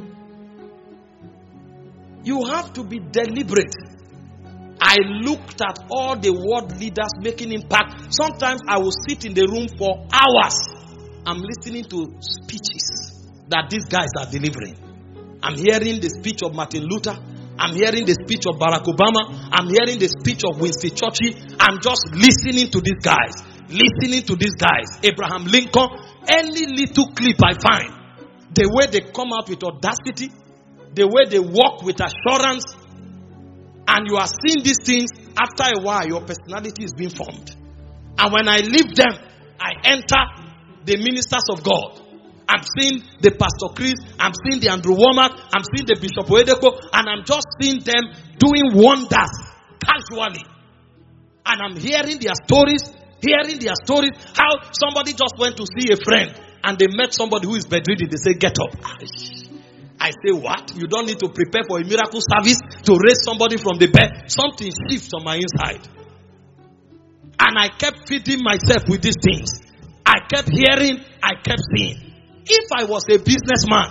You have to be deliberate. I looked at all the world leaders making impact. Sometimes I will sit in the room for hours. I'm listening to speeches that these guys are delivering. I'm hearing the speech of Martin Luther. I'm hearing the speech of Barack Obama. I'm hearing the speech of Winston Churchill. I'm just listening to these guys. Listening to these guys. Abraham Lincoln. Any little clip I find. The way they come out with audacity. The way they walk with assurance. And you are seeing these things. After a while, your personality is being formed. And when I leave them, I enter the ministers of God. I'm seeing the Pastor Chris. I'm seeing the Andrew Womack. I'm seeing the Bishop Oedeko. And I'm just seeing them doing wonders casually. And I'm hearing their stories. How somebody just went to see a friend. And they met somebody who is bedridden. They say, get up. I say, what? You don't need to prepare for a miracle service to raise somebody from the bed. Something shifts on my inside. And I kept feeding myself with these things. I kept hearing. I kept seeing. If I was a businessman,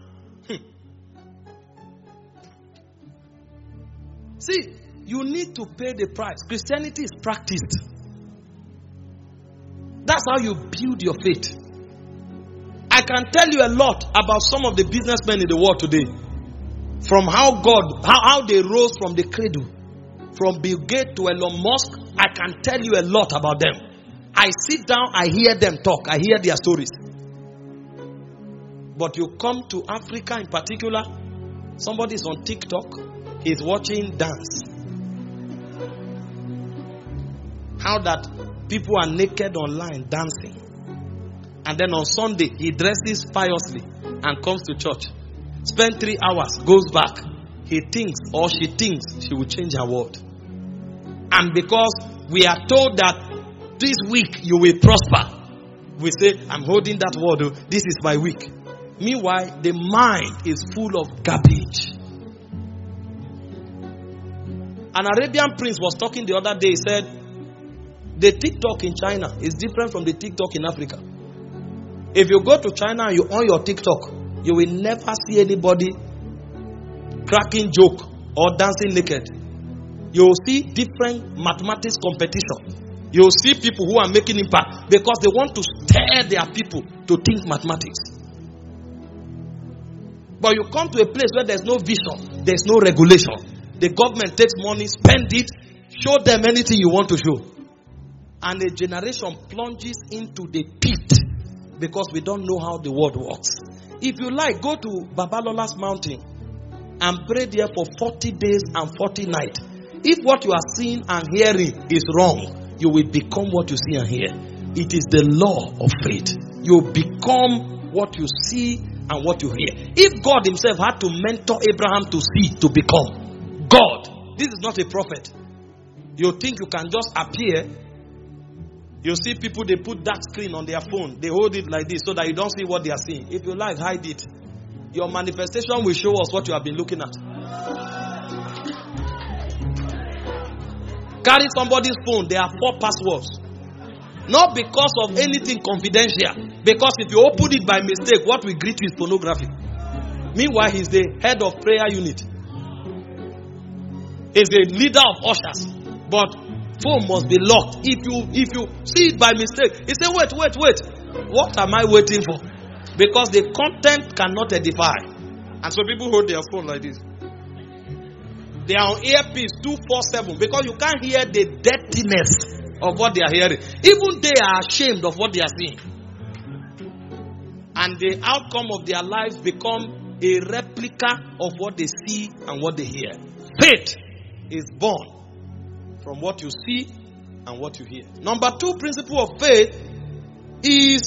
see, you need to pay the price. Christianity is practiced. That's how you build your faith. I can tell you a lot about some of the businessmen in the world today. From how they rose from the cradle. From Bill Gates to Elon Musk, I can tell you a lot about them. I sit down, I hear them talk, I hear their stories. But you come to Africa in particular, somebody is on TikTok, he's watching dance. How that people are naked online dancing. And then on Sunday, he dresses piously and comes to church. Spend 3 hours, goes back. He thinks or she thinks she will change her world. And because we are told that this week you will prosper, we say, I'm holding that word, this is my week. Meanwhile, the mind is full of garbage. An Arabian prince was talking the other day. He said, the TikTok in China is different from the TikTok in Africa. If you go to China and you on your TikTok, you will never see anybody cracking joke or dancing naked. You will see different mathematics competition. You will see people who are making impact because they want to stir their people to think mathematics. But you come to a place where there's no vision, there's no regulation. The government takes money, spend it, show them anything you want to show. And a generation plunges into the pit because we don't know how the world works. If you like, go to Babalola's mountain and pray there for 40 days and 40 nights. If what you are seeing and hearing is wrong, you will become what you see and hear. It is the law of faith. You become what you see and what you hear. If God himself had to mentor Abraham to see, to become God, this is not a prophet. You think you can just appear. You see people, they put that screen on their phone. They hold it like this so that you don't see what they are seeing. If you like, hide it. Your manifestation will show us what you have been looking at. Carry somebody's phone. There are 4 passwords. Not because of anything confidential. Because if you open it by mistake, what will greet you is pornography. Meanwhile, he's the head of prayer unit. He's the leader of ushers. But phone must be locked. If you see it by mistake, you say, wait. What am I waiting for? Because the content cannot edify. And so people hold their phone like this. They are on earpiece 247 because you can't hear the dirtiness of what they are hearing. Even they are ashamed of what they are seeing. And the outcome of their lives become a replica of what they see and what they hear. Faith is born from what you see and what you hear. Number 2 principle of faith is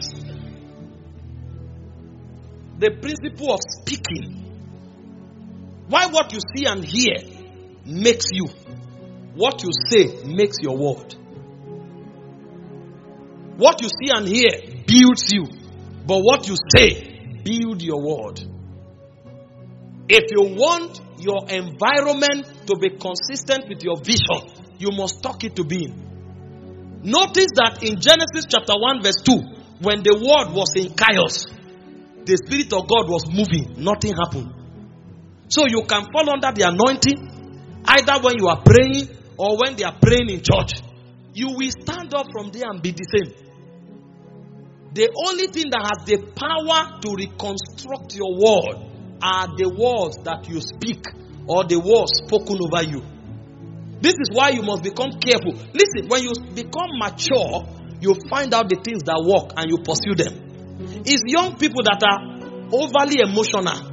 the principle of speaking. Why what you see and hear makes you. What you say makes your word. What you see and hear builds you. But what you say builds your word. If you want your environment to be consistent with your vision, you must talk it to being. Notice that in Genesis chapter 1 verse 2, when the word was in chaos, the Spirit of God was moving, nothing happened. So you can fall under the anointing, either when you are praying or when they are praying in church. You will stand up from there and be the same. The only thing that has the power to reconstruct your word are the words that you speak or the words spoken over you. This is why you must become careful. Listen, when you become mature, you find out the things that work and you pursue them. It's young people that are overly emotional.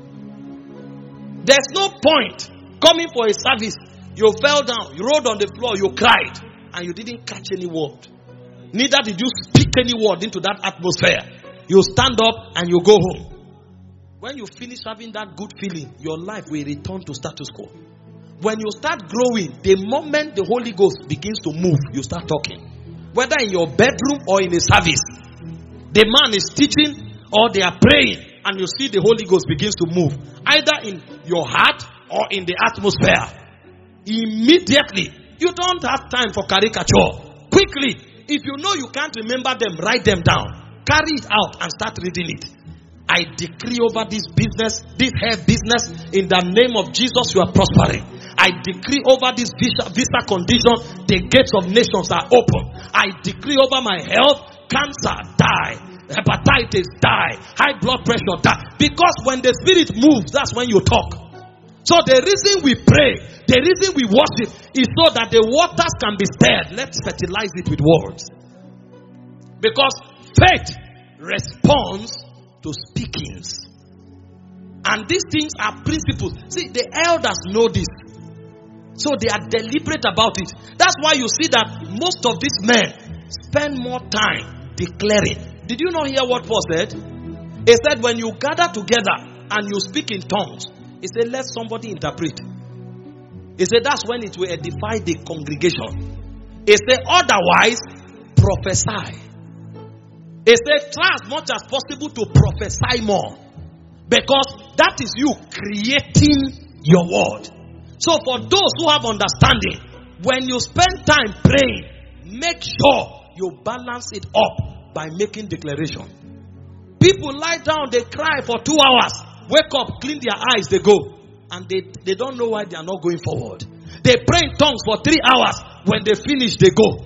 There's no point coming for a service. You fell down, you rolled on the floor, you cried, and you didn't catch any word. Neither did you speak any word into that atmosphere. You stand up and you go home. When you finish having that good feeling, your life will return to status quo. When you start growing, the moment the Holy Ghost begins to move, you start talking. Whether in your bedroom or in a service, the man is teaching or they are praying, and you see the Holy Ghost begins to move, either in your heart or in the atmosphere. Immediately, you don't have time for caricature. Quickly, if you know you can't remember them, write them down. Carry it out and start reading it. I decree over this business, this hair business, in the name of Jesus, you are prospering. I decree over this visa condition, the gates of nations are open. I decree over my health, cancer, die. Hepatitis, die. High blood pressure, die. Because when the Spirit moves, that's when you talk. So the reason we pray, the reason we worship, is so that the waters can be stirred. Let's fertilize it with words. Because faith responds to speakings. And these things are principles. See, the elders know this. So they are deliberate about it. That's why you see that most of these men spend more time declaring. Did you not hear what Paul said? He said, when you gather together and you speak in tongues, he said, let somebody interpret. He said, that's when it will edify the congregation. He said, otherwise, prophesy. He said, try as much as possible to prophesy more. Because that is you creating your word. So for those who have understanding, when you spend time praying, make sure you balance it up by making declaration. People lie down, they cry for 2 hours, wake up, clean their eyes, they go. And they don't know why they are not going forward. They pray in tongues for 3 hours, when they finish, they go.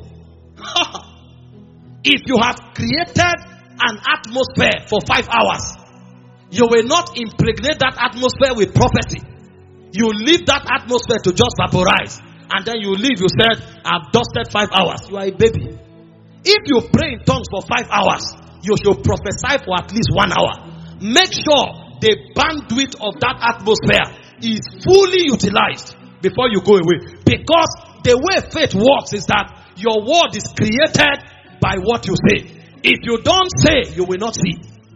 If you have created an atmosphere for 5 hours, you will not impregnate that atmosphere with prophecy. You leave that atmosphere to just vaporize. And then you leave, you said, I've dusted 5 hours. You are a baby. If you pray in tongues for 5 hours, you should prophesy for at least 1 hour. Make sure the bandwidth of that atmosphere is fully utilized before you go away. Because the way faith works is that your word is created by what you say. If you don't say, you will not see.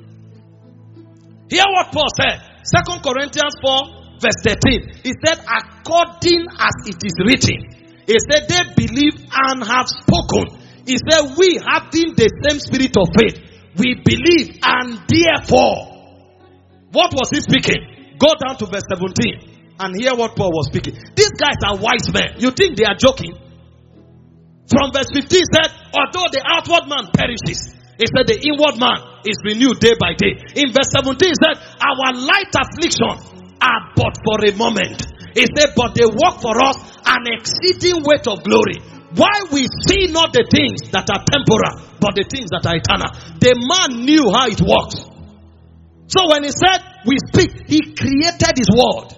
Hear what Paul said. 2 Corinthians 4 verse 13. He said, according as it is written. He said, they believe and have spoken. He said, we having the same spirit of faith, we believe and therefore. What was he speaking? Go down to verse 17 and hear what Paul was speaking. These guys are wise men. You think they are joking? From verse 15 he said, although the outward man perishes, he said the inward man is renewed day by day. In verse 17 he said, our light affliction are but for a moment. He said, but they work for us an exceeding weight of glory. Why we see not the things that are temporal, but the things that are eternal. The man knew how it works. So when he said we speak, he created his word.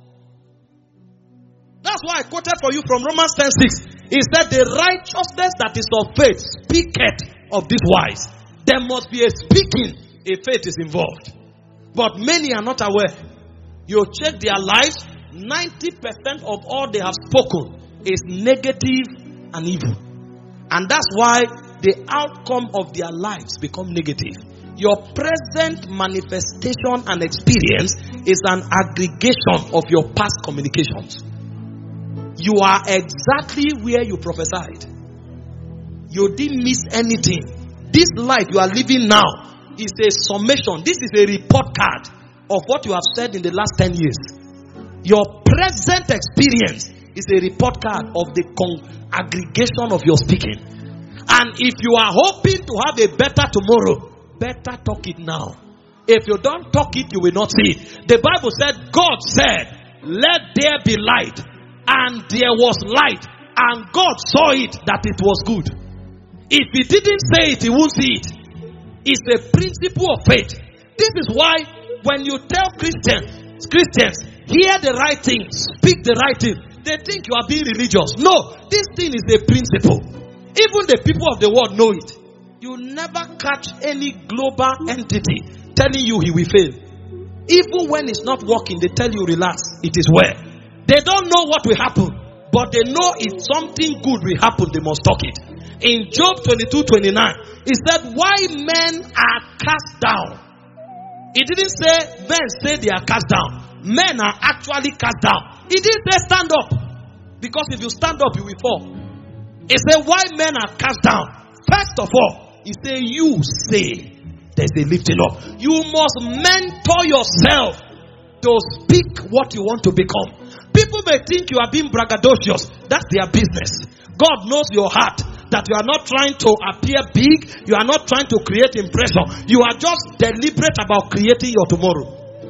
That's why I quoted for you from Romans 10:6. He said the righteousness that is of faith speaketh of this wise. There must be a speaking if faith is involved. But many are not aware. You check their lives, 90% of all they have spoken is negative and evil. And that's why the outcome of their lives become negative. Your present manifestation and experience is an aggregation of your past communications. You are exactly where you prophesied. You didn't miss anything. This life you are living now is a summation. This is a report card of what you have said in the last 10 years. Your present experience is a report card of the aggregation of your speaking. And if you are hoping to have a better tomorrow, better talk it now. If you don't talk it, you will not see it. The Bible said, God said, let there be light. And there was light. And God saw it that it was good. If he didn't say it, he won't see it. It's a principle of faith. This is why when you tell Christians, hear the right thing, speak the right thing, they think you are being religious. No, this thing is a principle. Even the people of the world know it. You never catch any global entity telling you he will fail. Even when it's not working, they tell you relax, it is well. They don't know what will happen, but they know if something good will happen, they must talk it. In Job 22:29, it said, why men are cast down. It didn't say men say they are cast down. Men are actually cast down. It didn't say stand up. Because if you stand up, you will fall. It said why men are cast down. First of all, it said you say there's a lifting up. You must mentor yourself to speak what you want to become. People may think you are being braggadocious. That's their business. God knows your heart. That you are not trying to appear big. You are not trying to create impression. You are just deliberate about creating your tomorrow.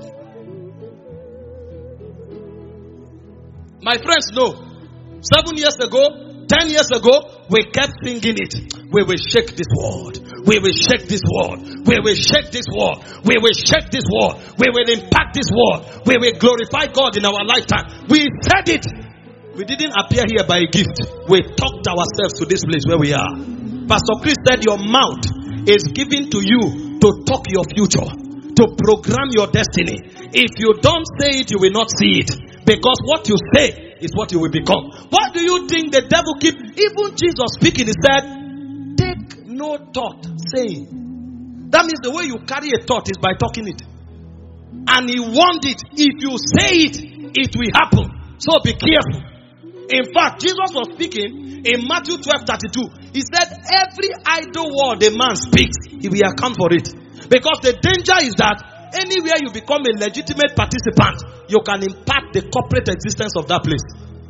My friends know. 7 years ago, 10 years ago, we kept singing it. We will shake this world. We will shake this world. We will shake this world. We will shake this world. We will impact this world. We will glorify God in our lifetime. We said it. We didn't appear here by a gift. We talked ourselves to this place where we are. Pastor Chris said your mouth is given to you to talk your future, to program your destiny. If you don't say it, you will not see it. Because what you say is what you will become. What do you think the devil keep? Even Jesus speaking, he said, take no thought saying. That means the way you carry a thought is by talking it. And he warned it. If you say it, it will happen. So be careful. In fact, Jesus was speaking in Matthew 12:32. He said, every idle word a man speaks, he will account for it. Because the danger is that anywhere you become a legitimate participant, you can impact the corporate existence of that place.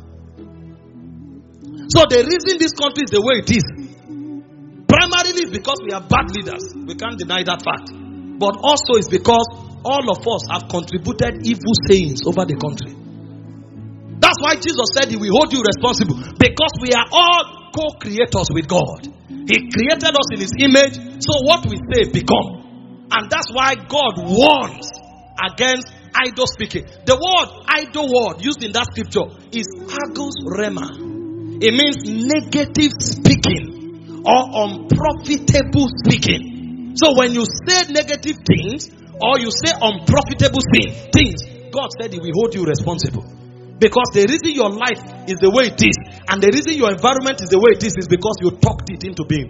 So the reason this country is the way it is, primarily is because we have bad leaders. We can't deny that fact. But also it's because all of us have contributed evil sayings over the country. That's why Jesus said he will hold you responsible. Because we are all co-creators with God. He created us in his image. So what we say become. And that's why God warns against idle speaking. The word idle word used in that scripture is agus rema. It means negative speaking or unprofitable speaking. So when you say negative things or you say unprofitable things, God said he will hold you responsible. Because the reason your life is the way it is, and the reason your environment is the way it is because you talked it into being.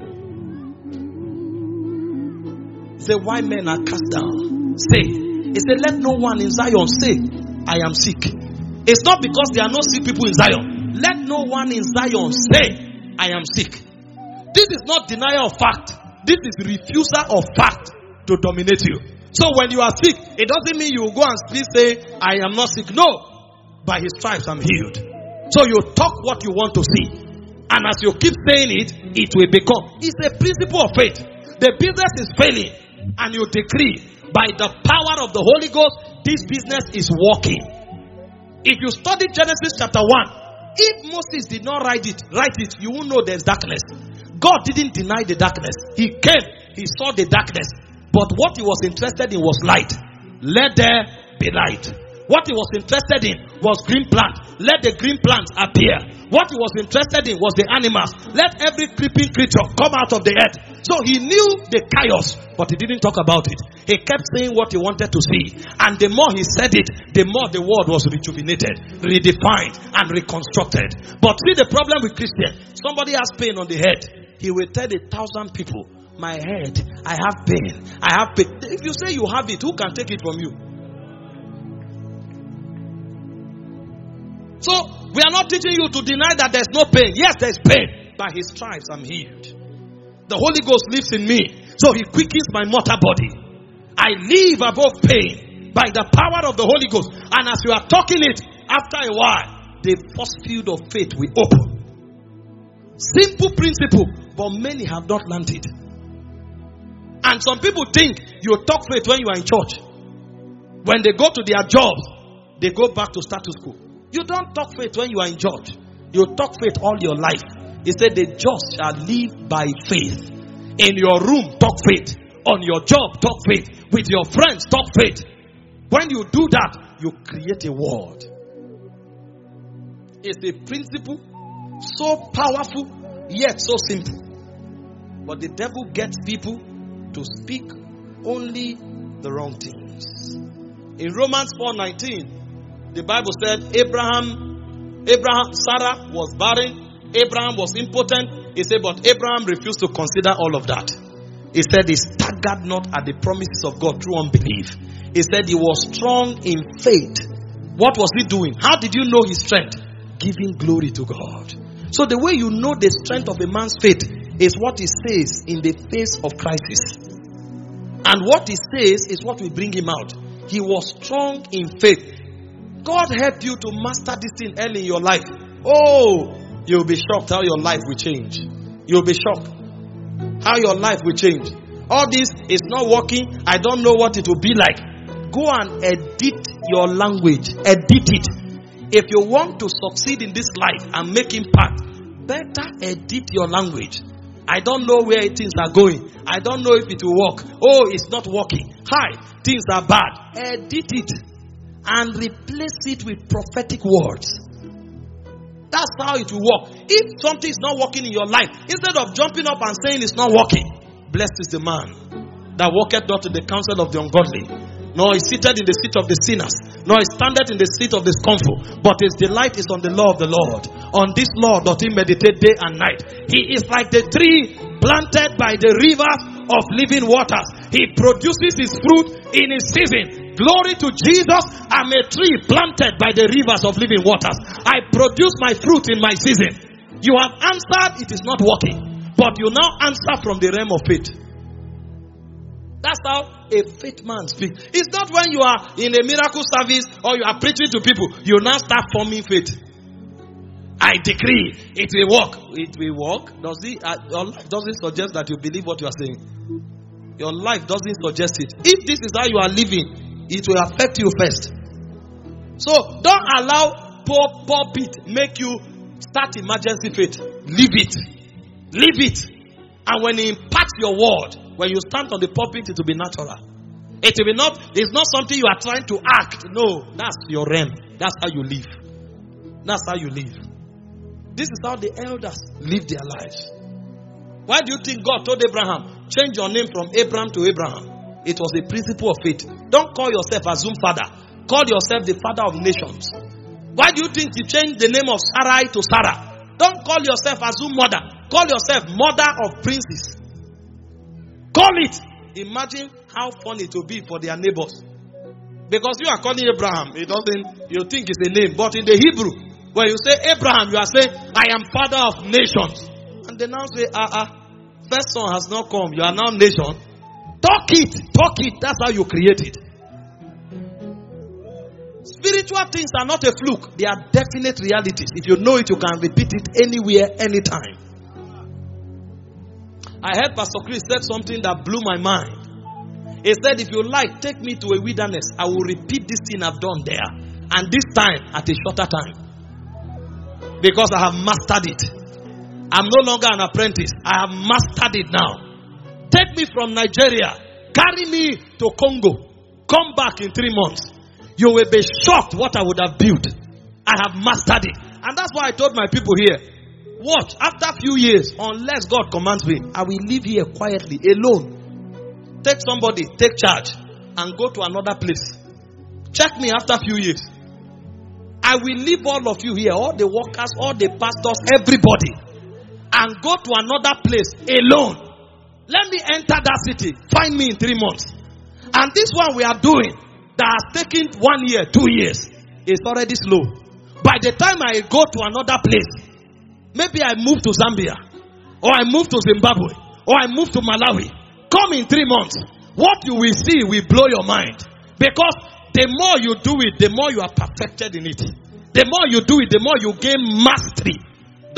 Say, why men are cast down? Say. He said, let no one in Zion say, I am sick. It's not because there are no sick people in Zion. Let no one in Zion say, I am sick. This is not denial of fact. This is refusal of fact to dominate you. So when you are sick, it doesn't mean you will go and say, I am not sick. No. By his stripes I'm healed. So you talk what you want to see. And as you keep saying it, it will become. It's a principle of faith. The business is failing. And you decree, by the power of the Holy Ghost, this business is working. If you study Genesis chapter 1, if Moses did not write it, you will know there's darkness. God didn't deny the darkness. He came, he saw the darkness. But what he was interested in was light. Let there be light. What he was interested in was green plant. Let the green plants appear. What he was interested in was the animals. Let every creeping creature come out of the earth. So he knew the chaos, but he didn't talk about it. He kept saying what he wanted to see. And the more he said it, the more the word was rejuvenated, redefined, and reconstructed. But see the problem with Christians. Somebody has pain on the head. He will tell 1,000 people, my head, I have pain. I have pain. If you say you have it, who can take it from you? So, we are not teaching you to deny that there's no pain. Yes, there's pain. By his stripes, I'm healed. The Holy Ghost lives in me. So, he quickens my mortal body. I live above pain by the power of the Holy Ghost. And as you are talking it, after a while, the first field of faith will open. Simple principle, but many have not learned it. And some people think you talk faith when you are in church. When they go to their jobs, they go back to status quo. You don't talk faith when you are in church. You talk faith all your life. He said the just shall live by faith. In your room, talk faith. On your job, talk faith. With your friends, talk faith. When you do that, you create a world. It's a principle so powerful, yet so simple. But the devil gets people to speak only the wrong things. In Romans 4:19, the Bible said Sarah was barren, Abraham was impotent. He said, but Abraham refused to consider all of that. He said he staggered not at the promises of God through unbelief. He said he was strong in faith. What was he doing? How did you know his strength? Giving glory to God. So the way you know the strength of a man's faith is what he says in the face of crisis. And what he says is what will bring him out. He was strong in faith. God helped you to master this thing early in your life. Oh, you'll be shocked how your life will change. You'll be shocked how your life will change. All this is not working. I don't know what it will be like. Go and edit your language. Edit it. If you want to succeed in this life and make impact, better edit your language. I don't know where things are going. I don't know if it will work. Oh, it's not working. Hi, things are bad. Edit it and replace it with prophetic words. That's how it will work. If something is not working in your life, instead of jumping up and saying it's not working, blessed is the man that walketh not in the counsel of the ungodly, nor is seated in the seat of the sinners, nor is standeth in the seat of the scornful, but his delight is on the law of the Lord. On this law doth he meditate day and night. He is like the tree planted by the rivers of living waters. He produces his fruit in his season. Glory to Jesus. I'm a tree planted by the rivers of living waters. I produce my fruit in my season. You have answered, it is not working. But you now answer from the realm of faith. That's how a faith man speaks. It's not when you are in a miracle service or you are preaching to people, you now start forming faith. I decree it will work. It will work. Your life doesn't suggest that you believe what you are saying. Your life doesn't suggest it. If this is how you are living, it will affect you first. So don't allow pulpit make you start emergency faith. Leave it. Leave it. And when he imparts your word, when you stand on the pulpit, it will be natural. It will be not. It's not something you are trying to act. No, that's your realm. That's how you live. That's how you live. This is how the elders live their lives. Why do you think God told Abraham, change your name from Abraham to Abraham? It was a principle of faith. Don't call yourself Azum father. Call yourself the father of nations. Why do you think he changed the name of Sarai to Sarah? Don't call yourself Azum mother. Call yourself mother of princes. Call it. Imagine how fun it will be for their neighbors. Because you are calling Abraham, you think it's a name. But in the Hebrew, when you say Abraham, you are saying, I am father of nations. And they now say, first son has not come. You are now nation. Talk it. That's how you create it. Spiritual things are not a fluke. They are definite realities. If you know it, you can repeat it anywhere, anytime. I heard Pastor Chris said something that blew my mind. He said, if you like, take me to a wilderness. I will repeat this thing I've done there. And this time, at a shorter time. Because I have mastered it. I'm no longer an apprentice. I have mastered it now. Take me from Nigeria. Carry me to Congo. Come back in 3 months. You will be shocked what I would have built. I have mastered it. And that's why I told my people here, watch, after a few years, unless God commands me, I will live here quietly, alone. Take somebody, take charge, and go to another place. Check me after a few years. I will leave all of you here, all the workers, all the pastors, everybody, and go to another place alone. Let me enter that city. Find me in 3 months. And this one we are doing, that has taken 1 year, 2 years, is already slow. By the time I go to another place, maybe I move to Zambia, or I move to Zimbabwe, or I move to Malawi. Come in 3 months. What you will see will blow your mind. Because the more you do it, the more you are perfected in it. The more you do it, the more you gain mastery. Don't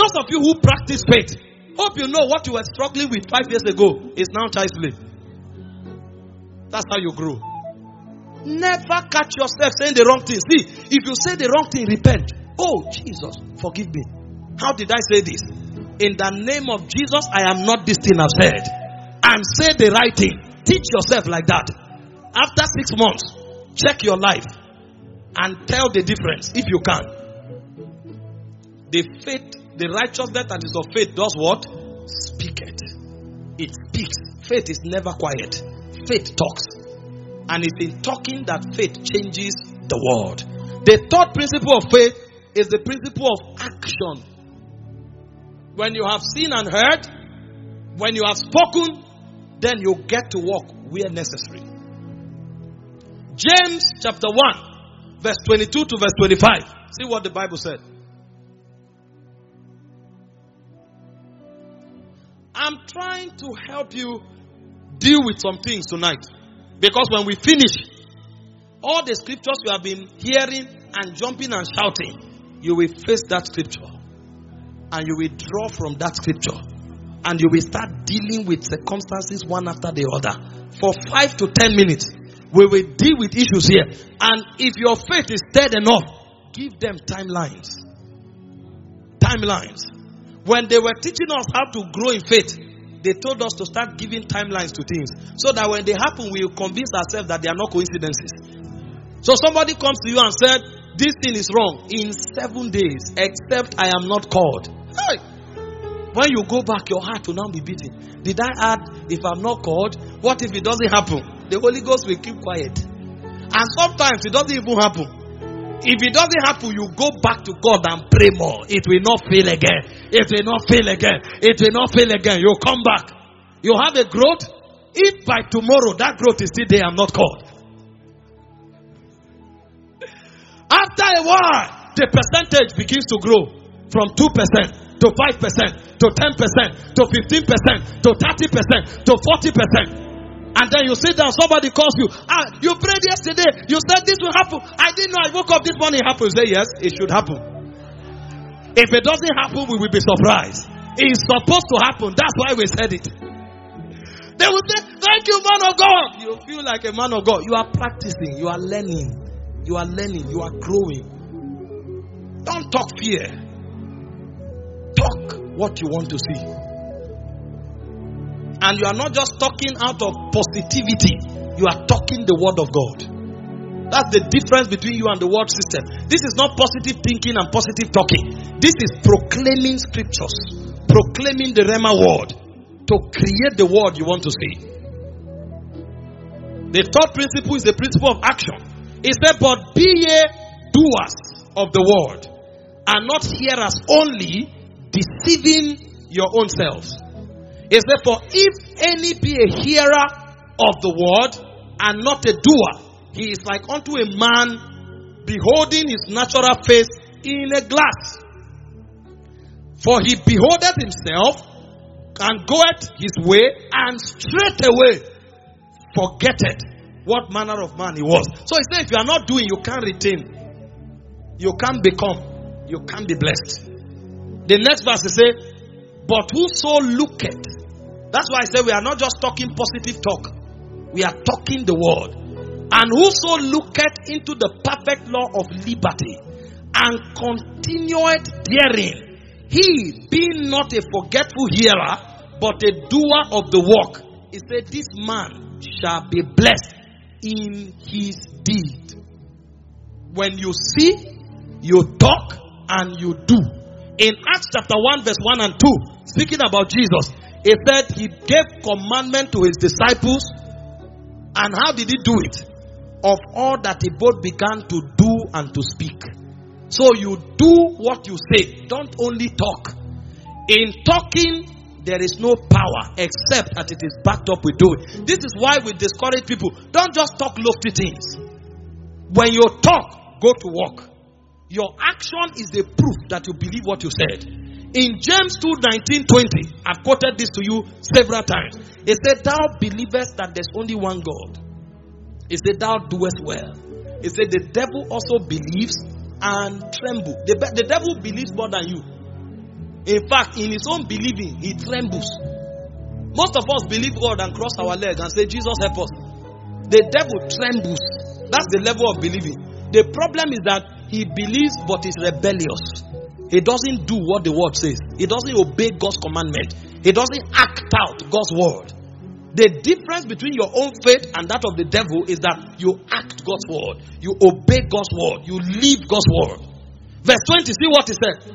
those of you who practice faith, hope you know what you were struggling with 5 years ago is now child's play. That's how you grow. Never catch yourself saying the wrong thing. See, if you say the wrong thing, repent. Oh, Jesus, forgive me. How did I say this? In the name of Jesus, I am not this thing I've said. And say the right thing. Teach yourself like that. After 6 months, check your life and tell the difference if you can. The faith, the righteousness that is of faith does what? Speak it. It speaks. Faith is never quiet. Faith talks. And it's in talking that faith changes the world. The third principle of faith is the principle of action. When you have seen and heard, when you have spoken, then you get to walk where necessary. James chapter 1, verse 22 to verse 25. See what the Bible said. I'm trying to help you deal with some things tonight. Because when we finish, all the scriptures you have been hearing and jumping and shouting, you will face that scripture. And you will draw from that scripture. And you will start dealing with circumstances one after the other. For 5 to 10 minutes, we will deal with issues here. And if your faith is steady enough, give them timelines. Timelines. When they were teaching us how to grow in faith, they told us to start giving timelines to things. So that when they happen, we will convince ourselves that they are not coincidences. So somebody comes to you and said, this thing is wrong in 7 days, except I am not called. Hey! When you go back, your heart will now be beating. Did I add, if I'm not called? What if it doesn't happen? The Holy Ghost will keep quiet. And sometimes it doesn't even happen. If it doesn't happen, you go back to God and pray more. It will not fail again. It will not fail again. It will not fail again. You come back. You have a growth. If by tomorrow that growth is still there, I'm not called. After a while, the percentage begins to grow from 2% to 5% to 10% to 15% to 30% to 40%. And then you sit down, somebody calls you. You prayed yesterday. You said this will happen. I didn't know. I woke up this morning. It happened. You say yes, it should happen. If it doesn't happen, we will be surprised. It's supposed to happen. That's why we said it. They will say, thank you, man of God. You feel like a man of God. You are practicing. You are learning. You are learning. You are growing. Don't talk fear. Talk what you want to see. And you are not just talking out of positivity. You are talking the word of God. That's the difference between you and the world system. This is not positive thinking and positive talking. This is proclaiming scriptures. Proclaiming the Rhema word. To create the word you want to see. The third principle is the principle of action. It said, but be ye doers of the word, and not hearers only, deceiving your own selves. It said, for if any be a hearer of the word and not a doer, he is like unto a man beholding his natural face in a glass. For he beholdeth himself and goeth his way, and straightway forgetteth what manner of man he was. So he said, if you are not doing, you can't retain. You can't become. You can't be blessed. The next verse is say, but whoso looketh. That's why I say we are not just talking positive talk. We are talking the word. And whoso looketh into the perfect law of liberty and continueth therein, he being not a forgetful hearer, but a doer of the work, he said, this man shall be blessed in his deed. When you see, you talk, and you do. In Acts chapter 1 verse 1 and 2, speaking about Jesus, he said he gave commandment to his disciples. And how did he do it? Of all that he both began to do and to speak. So you do what you say. Don't only talk. In talking, there is no power except that it is backed up with doing. This is why we discourage people. Don't just talk lofty things. When you talk, go to work. Your action is a proof that you believe what you said. In James 2:19-20, I've quoted this to you several times. It said, thou believest that there's only one God. It said, thou doest well. It said, the devil also believes and tremble. The devil believes more than you. In fact, in his own believing, he trembles. Most of us believe God and cross our leg and say, Jesus help us. The devil trembles. That's the level of believing. The problem is that he believes but is rebellious. He doesn't do what the word says. He doesn't obey God's commandment. He doesn't act out God's word. The difference between your own faith and that of the devil is that you act God's word. You obey God's word. You live God's word. Verse 20, see what he said.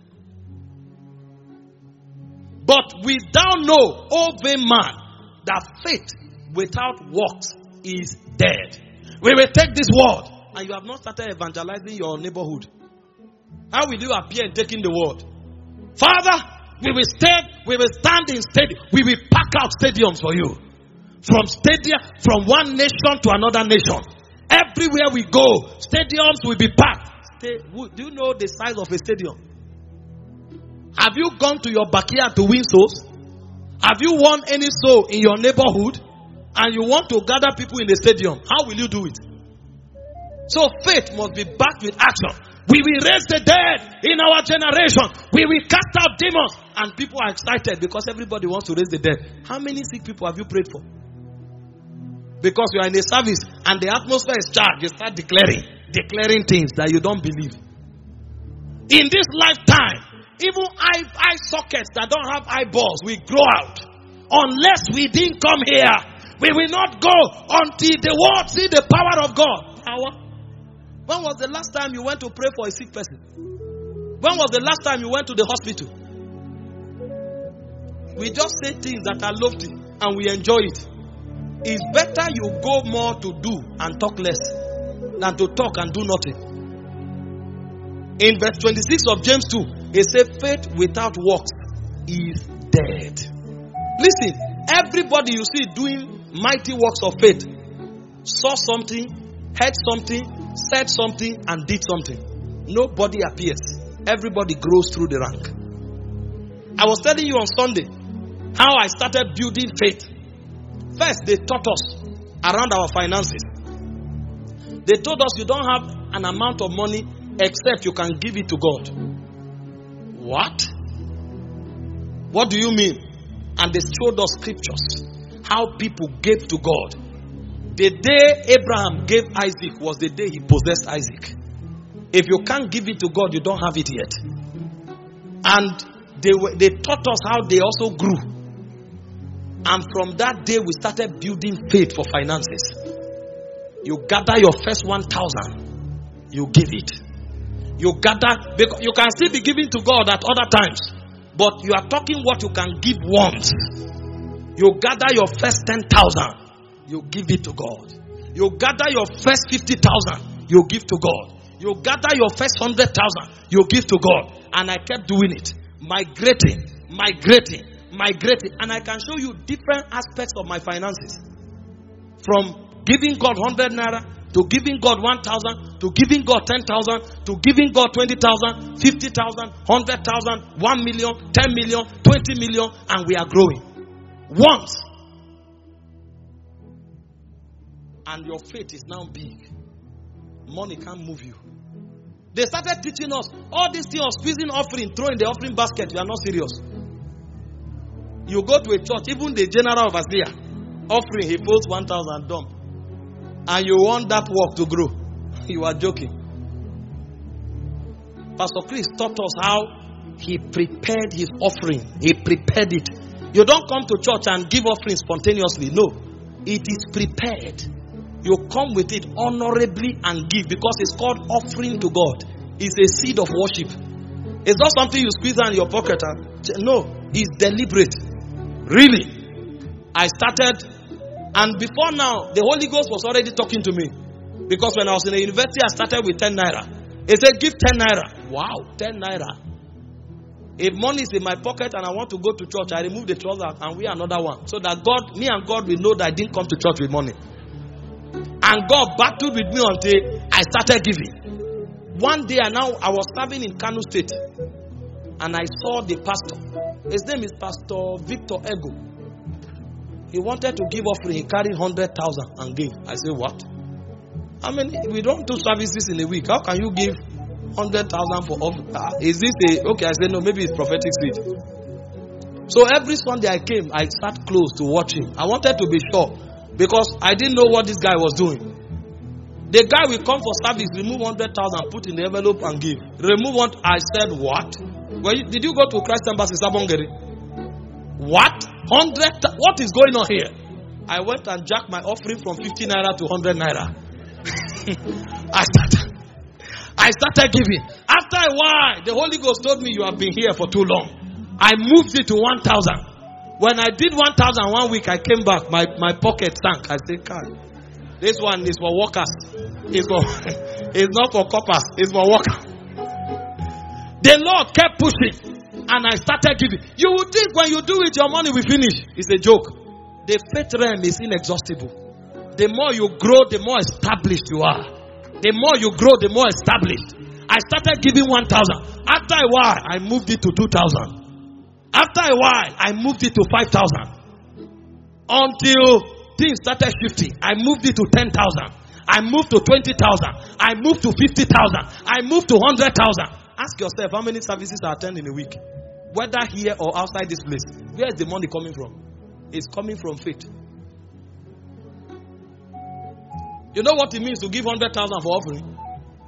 But we thou know, O vain man, that faith without works is dead. We will take this word, and you have not started evangelizing your neighborhood. How will you appear in taking the word? Father, we will stand in stadium. We will pack out stadiums for you. From one nation to another nation. Everywhere we go, stadiums will be packed. Do you know the size of a stadium? Have you gone to your backyard to win souls? Have you won any soul in your neighborhood? And you want to gather people in the stadium? How will you do it? So faith must be backed with action. We will raise the dead in our generation. We will cast out demons. And people are excited because everybody wants to raise the dead. How many sick people have you prayed for? Because you are in a service and the atmosphere is charged. You start declaring things that you don't believe. In this lifetime, even eye sockets that don't have eyeballs will grow out. Unless we didn't come here, we will not go until the world see the power of God. Power? When was the last time you went to pray for a sick person? When was the last time you went to the hospital? We just say things that are lofty and we enjoy it. It's better you go more to do and talk less than to talk and do nothing. In verse 26 of James 2, it says faith without works is dead. Listen, everybody you see doing mighty works of faith saw something, heard something, said something, and did something. Nobody appears. Everybody grows through the rank. I was telling you on Sunday how I started building faith. First, they taught us around our finances. They told us you don't have an amount of money except you can give it to God. What? What do you mean? And they showed us scriptures. How people gave to God. The day Abraham gave Isaac was the day he possessed Isaac. If you can't give it to God, you don't have it yet. And they taught us how they also grew. And from that day, we started building faith for finances. You gather your first 1,000. You give it. You gather, because you can still be giving to God at other times. But you are talking what you can give once. You gather your first 10,000. You give it to God. You gather your first 50,000. You give to God. You gather your first 100,000. You give to God. And I kept doing it. Migrating. And I can show you different aspects of my finances. From giving God 100 naira, to giving God 1,000, to giving God 10,000, to giving God 20,000, 50,000, 100,000, 1 million, 10 million, 20 million, and we are growing. Once. And your faith is now big. Money can't move you. They started teaching us all these things of squeezing offering, throwing the offering basket. You are not serious. You go to a church, even the general overseer, offering, he folds 1,000 dump. And you want that work to grow. You are joking. Pastor Chris taught us how he prepared his offering. He prepared it. You don't come to church and give offering spontaneously. No. It is prepared. You come with it honorably and give, because it's called offering to God. It's a seed of worship. It's not something you squeeze in your pocket. No. It's deliberate. Really. I started, and before now, the Holy Ghost was already talking to me. Because when I was in the university, I started with 10 naira. He said, give 10 naira. Wow, 10 naira. If money is in my pocket and I want to go to church, I remove the trouser and wear another one. So that me and God will know that I didn't come to church with money. And God battled with me until I started giving. One day I was serving in Kano State. And I saw the pastor. His name is Pastor Victor Ego. He wanted to give offering. He carried 100,000 and gave. I said, what? I mean, we don't do services in a week. How can you give 100,000 for offering. Is this okay? I said no, maybe it's prophetic seed. So every Sunday I came, I sat close to watch him. I wanted to be sure because I didn't know what this guy was doing. The guy will come for service, remove 100,000, put in the envelope and give. Remove one. I said, what? Did you go to Christ Embassy, Sabongeri? What? 100? What is going on here? I went and jacked my offering from 50 naira to 100 naira. I started giving. After a while, the Holy Ghost told me, you have been here for too long. I moved it to 1,000. When I did 1,000 one week, I came back. My pocket sank. I said, God, this one is for workers. It's not for coppers. It's for workers. The Lord kept pushing. And I started giving. You would think when you do it, your money will finish. It's a joke. The faith realm is inexhaustible. The more you grow, the more established you are. The more you grow, the more established. I started giving 1,000. After a while, I moved it to 2,000. After a while, I moved it to 5,000. Until things started shifting. I moved it to 10,000. I moved to 20,000. I moved to 50,000. I moved to 100,000. Ask yourself how many services I attend in a week. Whether here or outside this place. Where is the money coming from? It's coming from faith. You know what it means to give 100,000 for offering?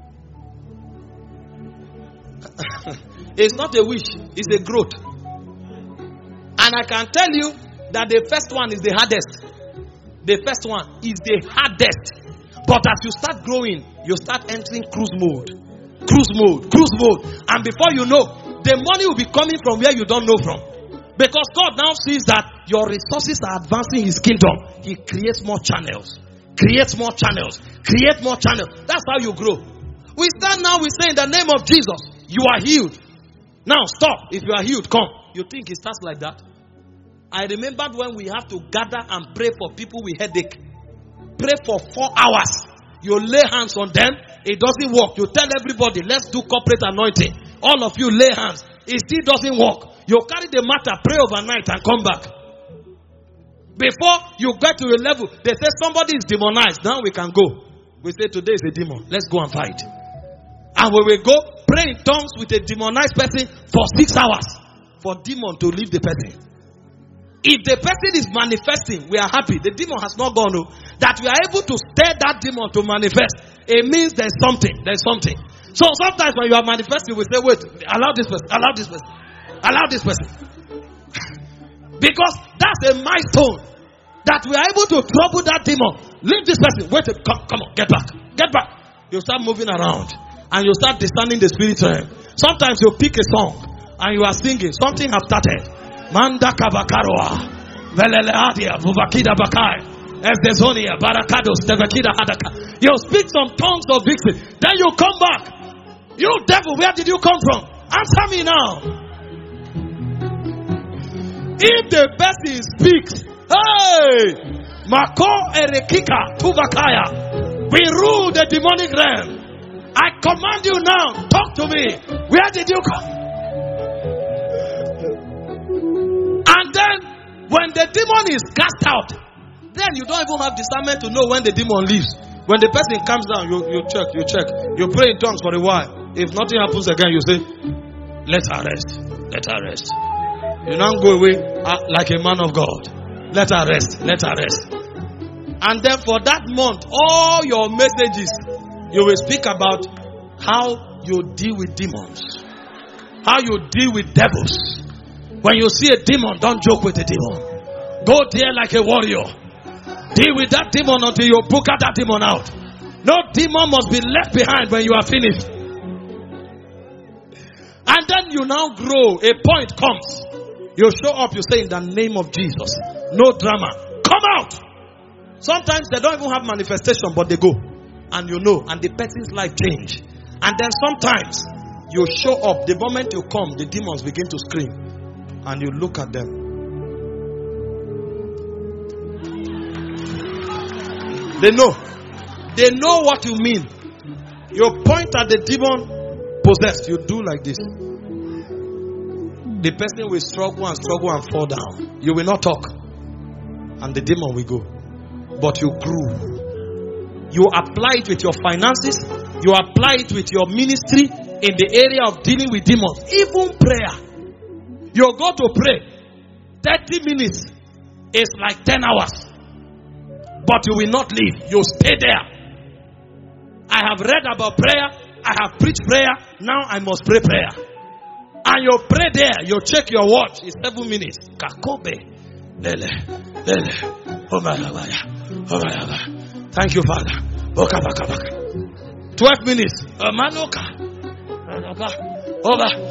It's not a wish. It's a growth. And I can tell you that the first one is the hardest. The first one is the hardest. But as you start growing, you start entering cruise mode. Cruise mode. Cruise mode. And before you know, the money will be coming from where you don't know from. Because God now sees that your resources are advancing His kingdom. He creates more channels. Creates more channels. Create more channels. That's how you grow. We stand now, we say in the name of Jesus, you are healed. Now stop. If you are healed, come. You think it starts like that? I remembered when we have to gather and pray for people with headache. Pray for 4 hours. You lay hands on them. It doesn't work. You tell everybody, let's do corporate anointing. All of you lay hands. It still doesn't work. You carry the matter, pray overnight and come back. Before you get to a level, they say somebody is demonized. Now we can go. We say today is a demon. Let's go and fight. And we will go pray in tongues with a demonized person for 6 hours. For demon to leave the person. If the person is manifesting, we are happy. The demon has not gone. That we are able to stir that demon to manifest. It means there's something. There's something. So sometimes when you are manifesting, we say, wait, allow this person. Allow this person. Allow this person. Because that's a milestone. That we are able to trouble that demon. Leave this person. Wait, come on, get back. Get back. You start moving around. And you start discerning the spirit realm. Sometimes you pick a song. And you are singing. Something has started. Manda Kabakaroa, Veleleadia, Vuvakida Bakai, Efdezonia, Barakados, Devakida Hadaka. You speak some tongues of victory. Then you come back. You devil, where did you come from? Answer me now. If the person speaks, hey, Mako Erekika, Tuvakaya, we rule the demonic realm. I command you now, talk to me. Where did you come? And then, when the demon is cast out, then you don't even have discernment to know when the demon leaves. When the person comes down, you check. You pray in tongues for a while. If nothing happens again, you say, let her rest. Let her rest. You don't go away like a man of God. Let her rest. Let her rest. And then for that month, all your messages, you will speak about how you deal with demons. How you deal with devils. When you see a demon, don't joke with a demon. Go there like a warrior. Deal with that demon until you book that demon out. No demon must be left behind when you are finished. And then you now grow. A point comes. You show up, you say in the name of Jesus. No drama. Come out. Sometimes they don't even have manifestation, but they go. And you know, and the person's life change. And then sometimes you show up. The moment you come, the demons begin to scream. And you look at them. They know. They know what you mean. You point at the demon possessed. You do like this. The person will struggle and fall down. You will not talk. And the demon will go. But you grew. You apply it with your finances. You apply it with your ministry. in the area of dealing with demons. Even prayer. You go to pray. 30 minutes is like 10 hours. But you will not leave. You stay there. I have read about prayer. I have preached prayer. Now I must pray prayer. And you pray there. You check your watch. It's 7 minutes. Kakobe. Lele. Lele. Oh my God. Oh my God. Thank you, Father. 12 minutes. Manoka. Over.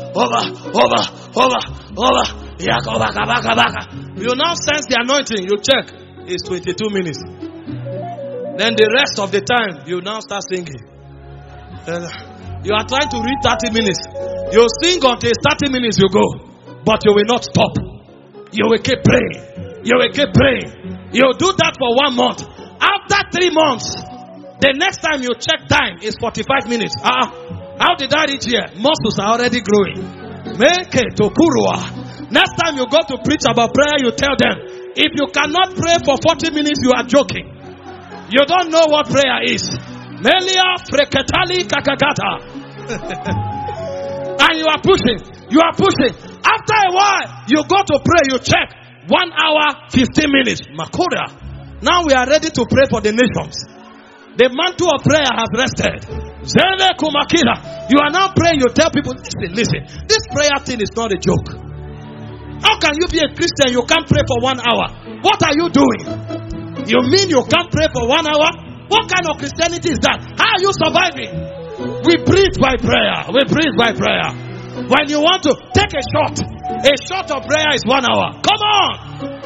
You now sense the anointing. You check. It's 22 minutes. Then the rest of the time, you now start singing. You are trying to read 30 minutes. You sing until 30 minutes you go. But you will not stop. You will keep praying. You will keep praying. You do that for 1 month. After 3 months, the next time you check time is 45 minutes. How did I reach here? Muscles are already growing. Make it to Kurua. Next time you go to preach about prayer, you tell them, if you cannot pray for 40 minutes, you are joking. You don't know what prayer is. Melia freketali kakagata. And you are pushing. You are pushing. After a while, you go to pray, you check. 1 hour, 15 minutes. Makoda. Now we are ready to pray for the nations. The mantle of prayer has rested. Zele kumakila. You are now praying, you tell people, listen. This prayer thing is not a joke. How can you be a Christian? You can't pray for 1 hour. What are you doing? You mean you can't pray for 1 hour? What kind of Christianity is that? How are you surviving? We breathe by prayer. We breathe by prayer. When you want to take a shot of prayer is 1 hour. Come on.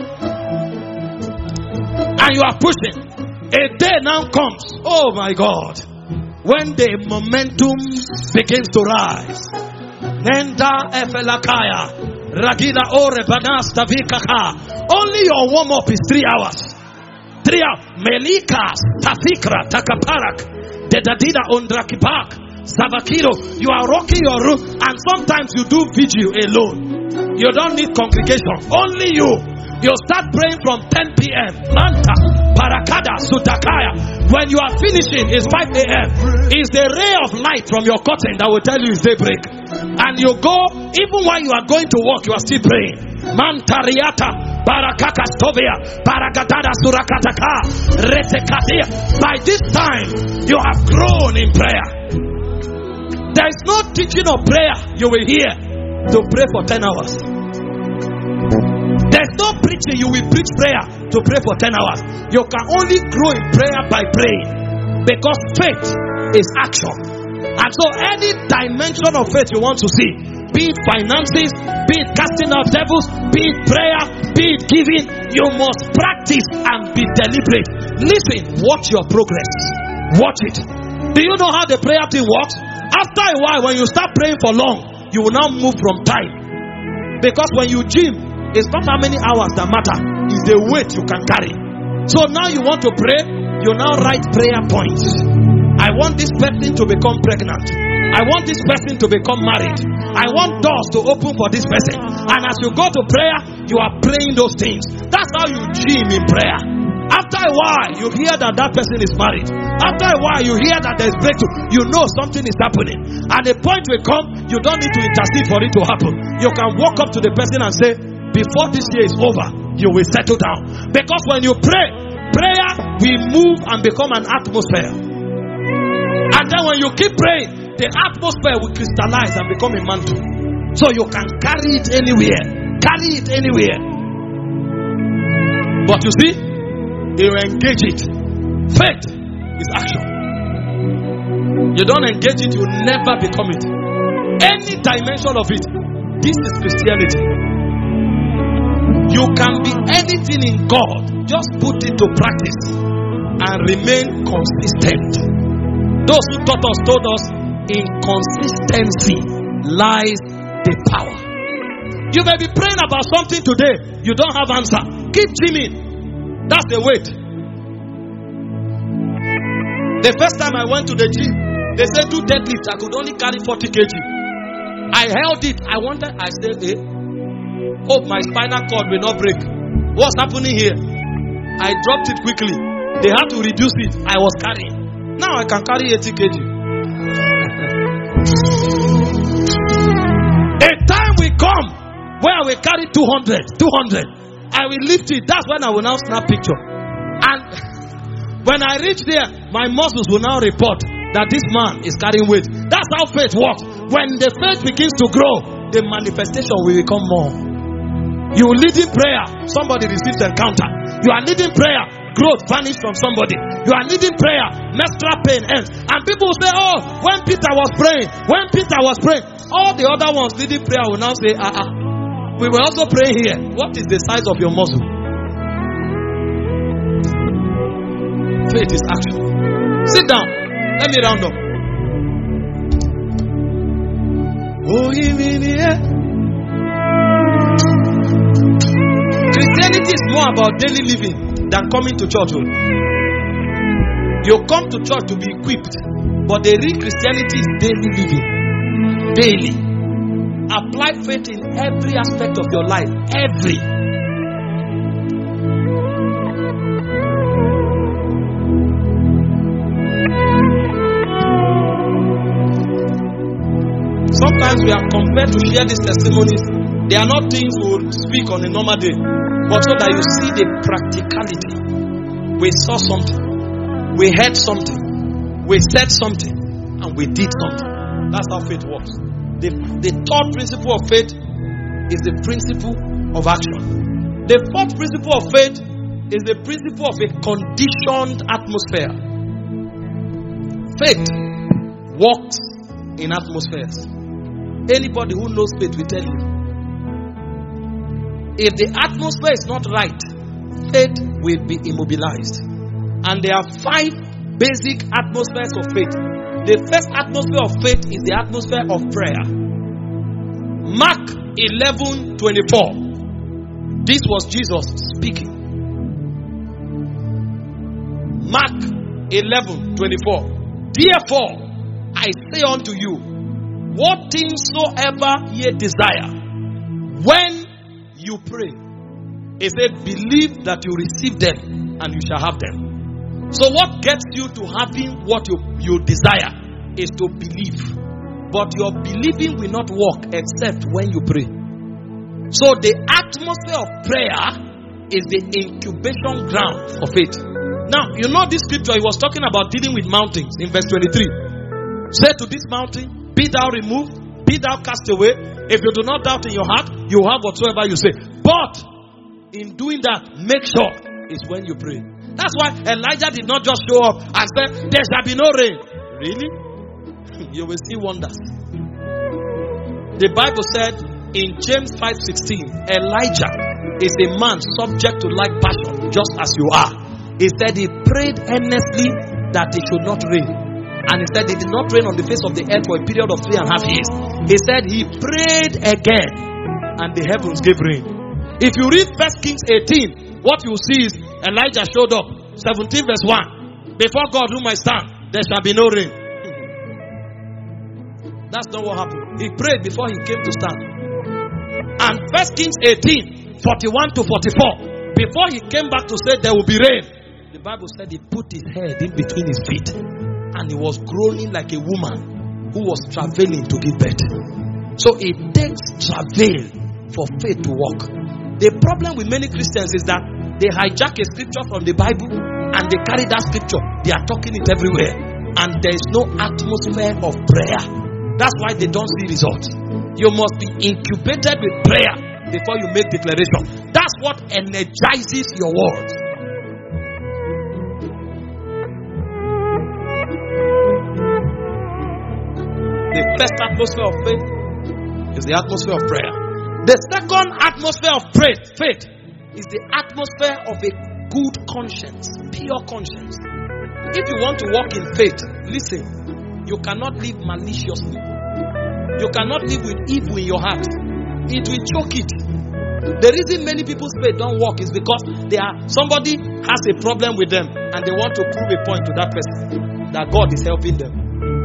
And you are pushing. A day now comes. Oh my God. When the momentum begins to rise. Nenda efelakaya. Ragila ore banasta vikaka. Only your warm up is 3 hours. 3 hours. Melika tafikra takaparak. Dedadida ondrakipak. Savakiro. You are rocking your room and sometimes you do vigil alone. You don't need congregation. Only you. You start praying from 10 p.m. Manta, Parakada, Sutakaya. When you are finishing, it's 5 a.m. It's the ray of light from your curtain that will tell you it's daybreak. And you go, even while you are going to work, you are still praying. Mantariata, Barakaka Stovia, Paragadada Surakataka, Retekadia. By this time, you have grown in prayer. There is no teaching of prayer you will hear to pray for 10 hours. There's no preaching you will preach prayer to pray for 10 hours. You can only grow in prayer by praying. Because faith is action. And so any dimension of faith you want to see, be it finances, be it casting out devils, be it prayer, be it giving, you must practice and be deliberate. Listen, watch your progress. Watch it. Do you know how the prayer thing works? After a while, when you start praying for long, you will now move from time. Because when you gym, it's not how many hours that matter. It's the weight you can carry. So now you want to pray, you now write prayer points. I want this person to become pregnant. I want this person to become married. I want doors to open for this person. And as you go to prayer, you are praying those things. That's how you gym in prayer. After a while, you hear that person is married. After a while, you hear that there is breakthrough. You know something is happening. And the point will come, you don't need to intercede for it to happen. You can walk up to the person and say, before this year is over, you will settle down. Because when you pray, prayer will move and become an atmosphere. And then when you keep praying, the atmosphere will crystallize and become a mantle. So you can carry it anywhere. Carry it anywhere. But you see, you engage it. Faith is action. You don't engage it, you never become it. Any dimension of it, this is Christianity. You can be anything in God. Just put it to practice and remain consistent. Those who taught us told us in consistency lies the power. You may be praying about something today, you don't have answer. Keep gymming. That's the weight. The first time I went to the gym, they said do deadlift. I could only carry 40 kg. I held it. I said, hope my spinal cord will not break. What's happening here? I dropped it quickly. They had to reduce it. I was carrying. Now I can carry 80 kg. will come, where I will carry 200, I will lift it. That's when I will now snap picture. And when I reach there, my muscles will now report that this man is carrying weight. That's how faith works. When the faith begins to grow, the manifestation will become more. You lead in prayer, somebody receives encounter. You are leading prayer, growth vanished from somebody. You are leading prayer, menstrual pain ends. And people will say, oh, when Peter was praying, all the other ones leading prayer will now say, we will also pray here. What is the size of your muscle? Faith is action. Sit down. Let me round up. Christianity is more about daily living than coming to church. You come to church to be equipped, but the real Christianity is daily living. Daily. Apply faith in every aspect of your life. Every. Sometimes we are compelled to share these testimonies. They are not things we will speak on a normal day, but so that you see the practicality. We saw something, we heard something, we said something, and we did something. That's how faith works. The third principle of faith is the principle of action. The fourth principle of faith is the principle of a conditioned atmosphere. Faith works in atmospheres. Anybody who knows faith will tell you. If the atmosphere is not right, faith will be immobilized. And there are 5 basic atmospheres of faith. The first atmosphere of faith is the atmosphere of prayer. Mark 11:24. This was Jesus speaking. Mark 11:24. Therefore, I say unto you, what things soever ye desire, when you pray, it said, believe that you receive them and you shall have them. So what gets you to having what you desire is to believe. But your believing will not work except when you pray. So the atmosphere of prayer is the incubation ground for faith. Now, you know this scripture, he was talking about dealing with mountains in verse 23. Say to this mountain, be thou removed, be thou cast away. If you do not doubt in your heart, you have whatsoever you say. But in doing that, make sure it's when you pray. That's why Elijah did not just show up and say, there shall be no rain. Really? You will see wonders. The Bible said in James 5:16, Elijah is a man subject to like passion, just as you are. He said he prayed earnestly that it should not rain. And he said it did not rain on the face of the earth for a period of 3.5 years. He said he prayed again and the heavens gave rain. If you read 1 Kings 18, what you see is Elijah showed up, 17 verse 1. Before God whom I stand, there shall be no rain. That's not what happened. He prayed before he came to stand. And 1 Kings 18, 41 to 44, before he came back to say there will be rain, the Bible said he put his head in between his feet and he was groaning like a woman who was travailing to give birth. So it takes travail for faith to work. The problem with many Christians is that they hijack a scripture from the Bible and they carry that scripture. They are talking it everywhere. And there is no atmosphere of prayer. That's why they don't see results. You must be incubated with prayer before you make declaration. That's what energizes your words. The first atmosphere of faith is the atmosphere of prayer. The second atmosphere of faith is the atmosphere of a good conscience, pure conscience. If you want to walk in faith, listen, you cannot live maliciously. You cannot live with evil in your heart. It will choke it. The reason many people's faith don't work is because somebody has a problem with them and they want to prove a point to that person that God is helping them.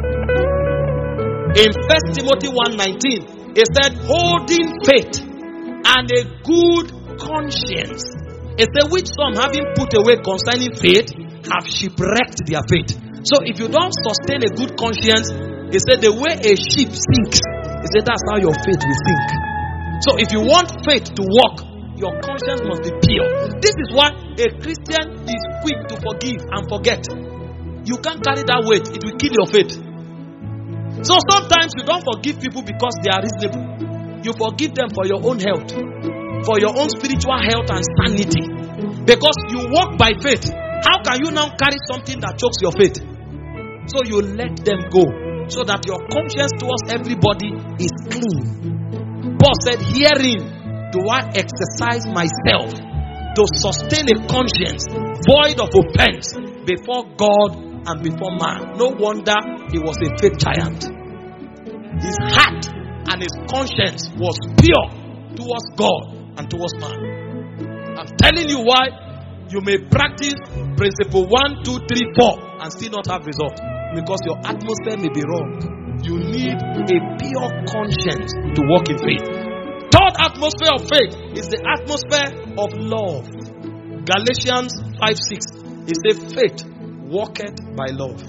In 1 Timothy 1:19, it said, holding faith and a good conscience. It said, which some having put away concerning faith have shipwrecked their faith. So if you don't sustain a good conscience, it said the way a ship sinks, it said that's how your faith will sink. So if you want faith to work, your conscience must be pure. This is why a Christian is quick to forgive and forget. You can't carry that weight. It will kill your faith. So sometimes you don't forgive people because they are reasonable. You forgive them for your own health, for your own spiritual health and sanity. Because you walk by faith. How can you now carry something that chokes your faith? So you let them go, so that your conscience towards everybody is clean. Paul said, herein do I exercise myself to sustain a conscience void of offense before God and before man. No wonder he was a faith giant. His heart and his conscience was pure towards God and towards man. I'm telling you why. You may practice principle 1, 2, 3, 4 and still not have result. Because your atmosphere may be wrong. You need a pure conscience to walk in faith. Third atmosphere of faith is the atmosphere of love. Galatians 5:6. It says faith walketh by love.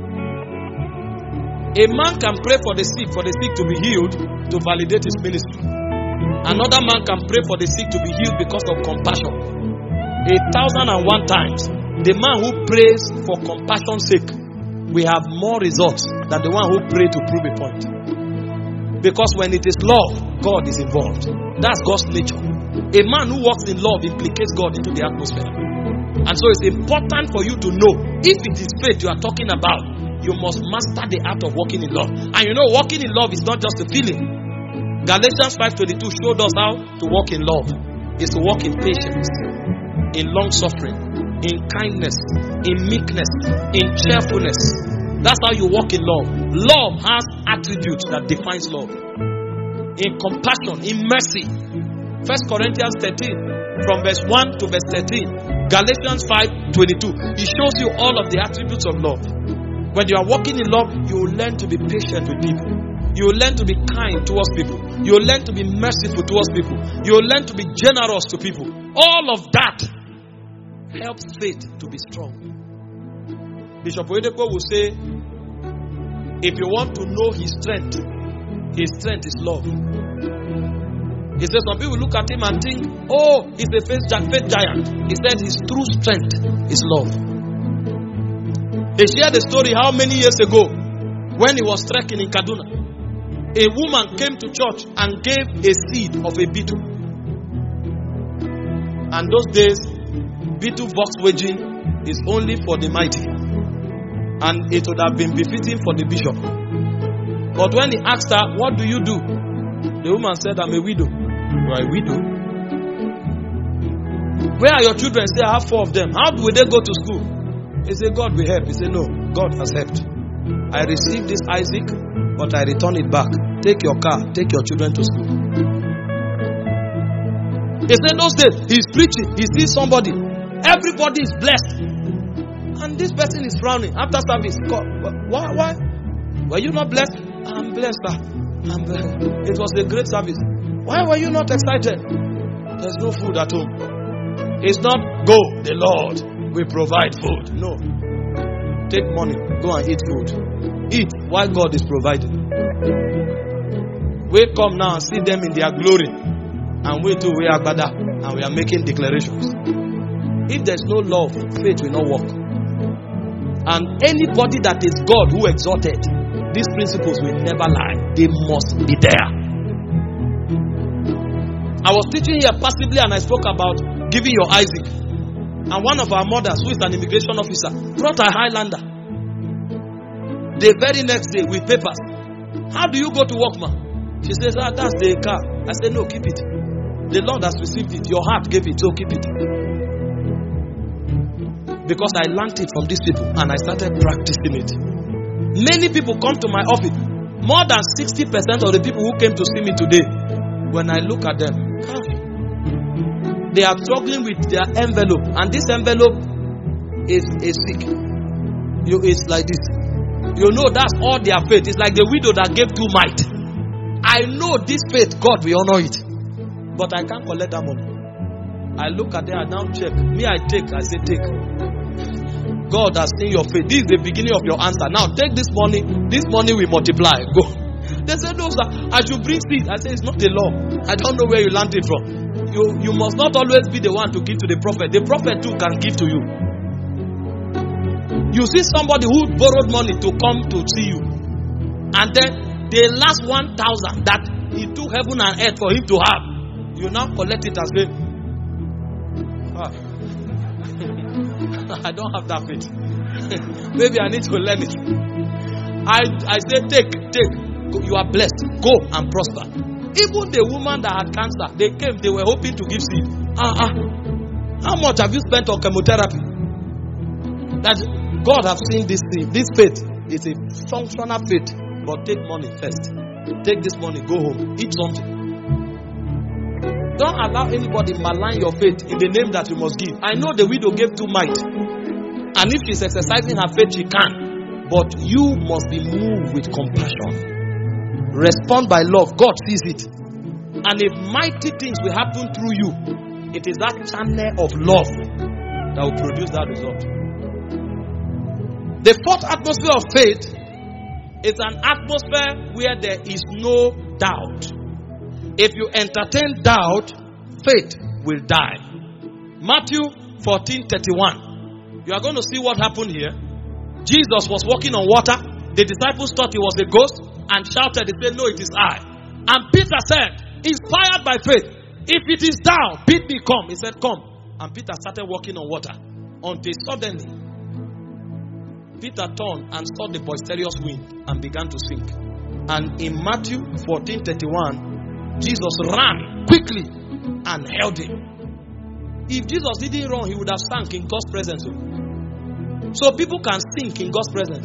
A man can pray for the sick to be healed to validate his ministry. Another man can pray for the sick to be healed because of compassion. 1,001 times, the man who prays for compassion's sake will have more results than the one who prays to prove a point. Because when it is love, God is involved. That's God's nature. A man who walks in love implicates God into the atmosphere. And so it's important for you to know, if it is faith you are talking about, you must master the art of walking in love. And you know, walking in love is not just a feeling. Galatians 5:22 showed us how to walk in love. It's to walk in patience, in long suffering, in kindness, in meekness, in cheerfulness. That's how you walk in love. Love has attributes that defines love. In compassion, in mercy. 1 Corinthians 13, from verse 1 to verse 13. Galatians 5:22. It shows you all of the attributes of love. When you are walking in love, you will learn to be patient with people. You will learn to be kind towards people. You will learn to be merciful towards people. You will learn to be generous to people. All of that helps faith to be strong. Bishop Oyedepo will say, if you want to know his strength is love. He says some people look at him and think, oh, he's a faith giant. He said his true strength is love. He shared a story how many years ago, when he was trekking in Kaduna, a woman came to church and gave a seed of a beetle. And those days, beetle box waging is only for the mighty. And it would have been befitting for the bishop. But when he asked her, what do you do? The woman said, I'm a widow. You are a widow? Where are your children? Say, I have 4 of them. How will they go to school? He said, God will help. He said, no, God has helped. I received this Isaac, but I return it back. Take your car, take your children to school. He said, those days, he's preaching, he sees somebody. Everybody is blessed. And this person is frowning after service. Why? Were you not blessed? I'm blessed, sir. I'm blessed. It was a great service. Why were you not excited? There's no food at home. It's not, go, the Lord will provide food. No. Take money, go and eat food. Eat while God is providing. We come now and see them in their glory. And we too, we are better. And we are making declarations. If there's no love, faith will not work. And anybody that is God who exalted, these principles will never lie. They must be there. I was teaching here passively and I spoke about giving your Isaac. And one of our mothers, who is an immigration officer, brought a Highlander. The very next day with papers. How do you go to work, man? She says, that's the car. I said, no, keep it. The Lord has received it. Your heart gave it, so keep it. Because I learned it from these people and I started practicing it. Many people come to my office. More than 60% of the people who came to see me today, when I look at them, they are struggling with their envelope. And this envelope is sick. It's like this. You know that's all their faith. It's like the widow that gave 2 mites. I know this faith, God will honor it. But I can't collect that money. I look at it, I now check. Me, I take. I say, take. God has seen your faith. This is the beginning of your answer. Now take this money. This money will multiply. Go. They said, no, sir, I should bring seed. I said, it's not a law. I don't know where you learned it from. You must not always be the one to give to the prophet. The prophet too can give to you. You see somebody who borrowed money to come to see you, and then the last 1,000 that he took heaven and earth for him to have, you now collect it and say, I don't have that faith. Maybe I need to learn it. I say, take. You are blessed. Go and prosper. Even the woman that had cancer, they came, they were hoping to give seed. How much have you spent on chemotherapy? That God have seen this thing. This faith is a functional faith. But take money first. Take this money, go home, eat something. Don't allow anybody malign your faith in the name that you must give. I know the widow gave 2 mites. And if she's exercising her faith, she can. But you must be moved with compassion. Respond by love. God sees it. And if mighty things will happen through you, it is that channel of love that will produce that result. The fourth atmosphere of faith is an atmosphere where there is no doubt. If you entertain doubt, faith will die. Matthew 14:31. You are going to see what happened here. Jesus was walking on water. The disciples thought he was a ghost and shouted. He said, no, it is I. And Peter said, inspired by faith, if it is thou, bid me come. He said, come. And Peter started walking on water until suddenly Peter turned and saw the boisterous wind and began to sink. And in Matthew 14:31, Jesus ran quickly and held him. If Jesus didn't run, he would have sunk in God's presence. So people can sink in God's presence.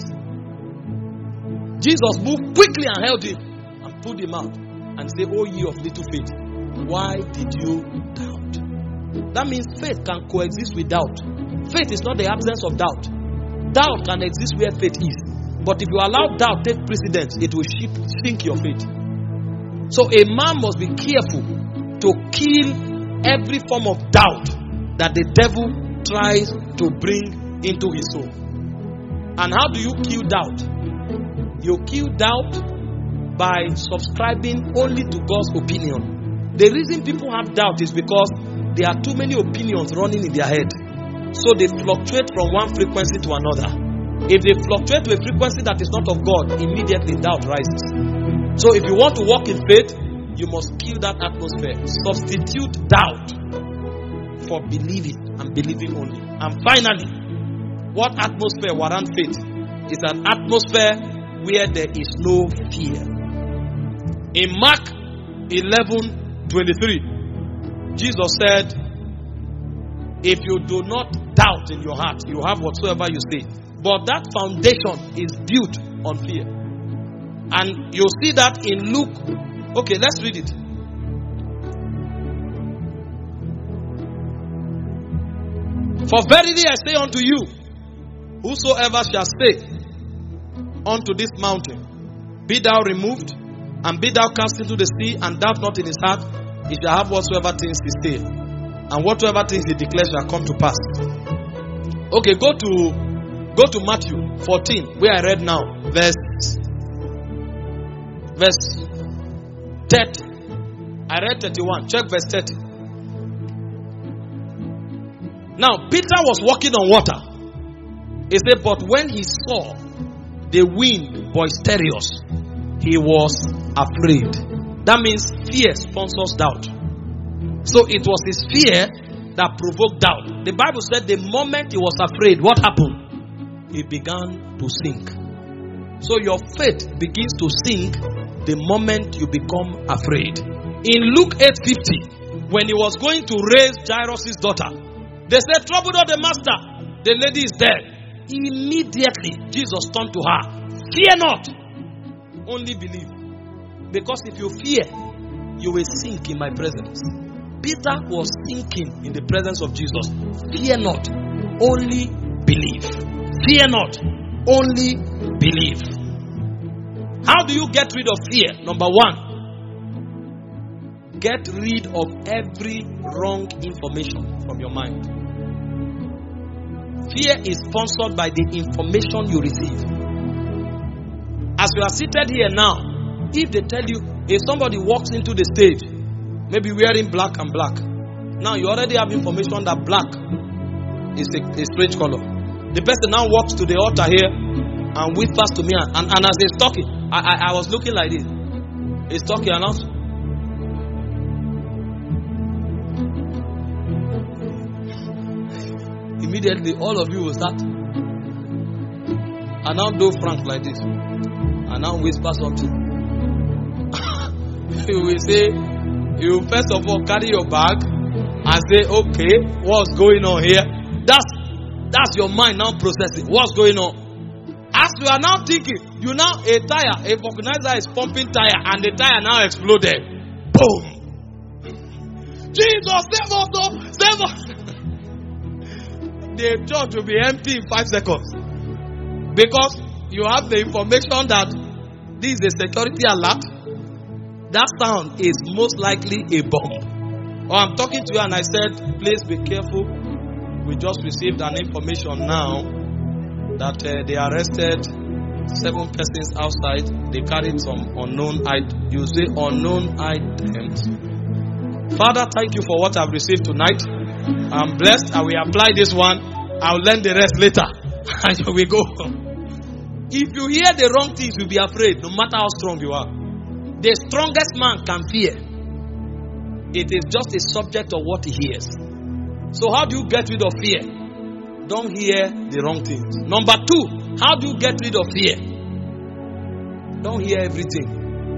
Jesus moved quickly and held him and pulled him out and said, "O ye of little faith, why did you doubt?" That means faith can coexist with doubt. Faith is not the absence of doubt. Doubt can exist where faith is. But if you allow doubt take precedence, it will sink your faith. So a man must be careful to kill every form of doubt that the devil tries to bring into his soul. And how do you kill doubt? You kill doubt by subscribing only to God's opinion. The reason people have doubt is because there are too many opinions running in their head. So they fluctuate from one frequency to another. If they fluctuate to a frequency that is not of God, immediately doubt rises. So if you want to walk in faith, you must kill that atmosphere. Substitute doubt for believing and believing only. And finally, what atmosphere warrants faith? Is an atmosphere where there is no fear. In Mark 11:23, Jesus said, if you do not doubt in your heart, you have whatsoever you say. But that foundation is built on fear. And you'll see that in Luke. Okay, let's read it. For verily I say unto you, whosoever shall say unto this mountain, be thou removed, and be thou cast into the sea, and doubt not in his heart, he shall have whatsoever things he say, and whatsoever things he declares shall come to pass. Okay, go to Matthew 14, where I read now, verse 30. I read 31. Check verse 30. Now, Peter was walking on water. He said, but when he saw the wind boisterous, he was afraid. That means fear sponsors doubt. So it was his fear that provoked doubt. The Bible said the moment he was afraid, what happened? He began to sink. So your faith begins to sink the moment you become afraid. In Luke 8:50, when he was going to raise Jairus' daughter, they said, trouble not the master, the lady is dead. Immediately, Jesus turned to her, fear not, only believe. Because if you fear, you will sink in my presence. Peter was sinking in the presence of Jesus. Fear not, only believe. Fear not, only believe. How do you get rid of fear? Number one, get rid of every wrong information from your mind. Fear is sponsored by the information you receive. As you are seated here now, If they tell you, if somebody walks into the stage, maybe wearing black and black, now you already have information that black is a strange color. The person now walks to the altar here and whispers to me, and as he's talking, I was looking like this. He's talking and now, immediately all of you will start and now do Frank like this and now whisper something. You will say, you first of all carry your bag and say, okay, what's going on here? That's your mind now processing. What's going on? As you are now thinking, a vulcanizer is pumping tire and the tire now exploded. Boom! Jesus, save us, save us! The church will be empty in 5 seconds. Because you have the information that this is a security alert. That sound is most likely a bomb. Or I'm talking to you and I said, please be careful. We just received an information now that they arrested 7 persons outside. They carried some unknown items. You say unknown items. Father, thank you for what I've received tonight. I'm blessed. I will apply this one. I'll learn the rest later. And you will go. If you hear the wrong things, you'll be afraid, no matter how strong you are. The strongest man can fear. It is just a subject of what he hears. So how do you get rid of fear? Don't hear the wrong things. Number 2, how do you get rid of fear? Don't hear everything.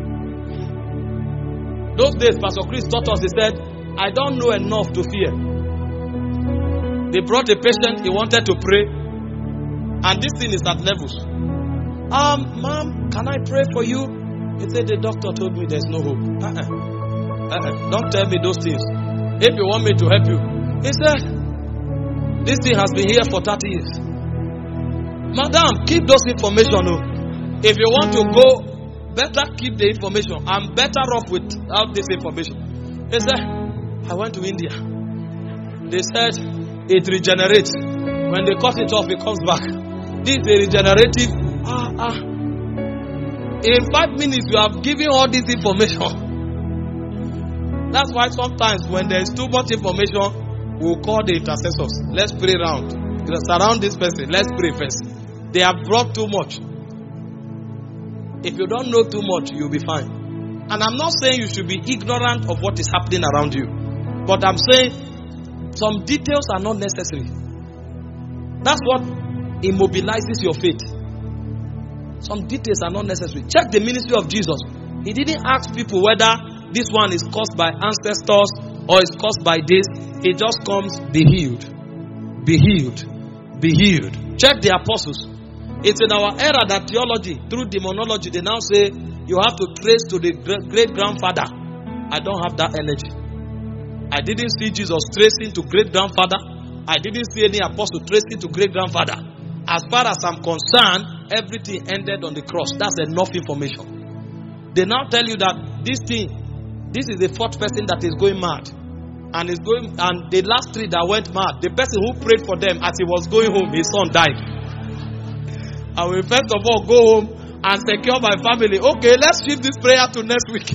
Those days, Pastor Chris taught us, he said, I don't know enough to fear. They brought a patient, he wanted to pray, and this thing is at levels. Ma'am, can I pray for you? He said, the doctor told me there's no hope. Don't tell me those things. If you want me to help you. He said, this thing has been here for 30 years. Madam, keep those information. If you want to go, better keep the information. I'm better off without this information. He said, I went to India. They said, it regenerates. When they cut it off, it comes back. This is a regenerative. In 5 minutes, you have given all this information. That's why sometimes when there is too much information, we'll call the intercessors. Let's pray around. Surround this person. Let's pray first. They have brought too much. If you don't know too much, you'll be fine. And I'm not saying you should be ignorant of what is happening around you. But I'm saying some details are not necessary. That's what immobilizes your faith. Some details are not necessary. Check the ministry of Jesus. He didn't ask people whether this one is caused by ancestors or is caused by this. It just comes, be healed. Be healed. Be healed. Check the apostles. It's in our era that theology, through demonology, they now say you have to trace to the great-grandfather. I don't have that energy. I didn't see Jesus tracing to great-grandfather. I didn't see any apostle tracing to great-grandfather. As far as I'm concerned, everything ended on the cross. That's enough information. They now tell you that this is the 4th person that is going mad. And the last 3 that went mad, the person who prayed for them as he was going home, his son died. I will first of all go home and secure my family. Okay, let's shift this prayer to next week.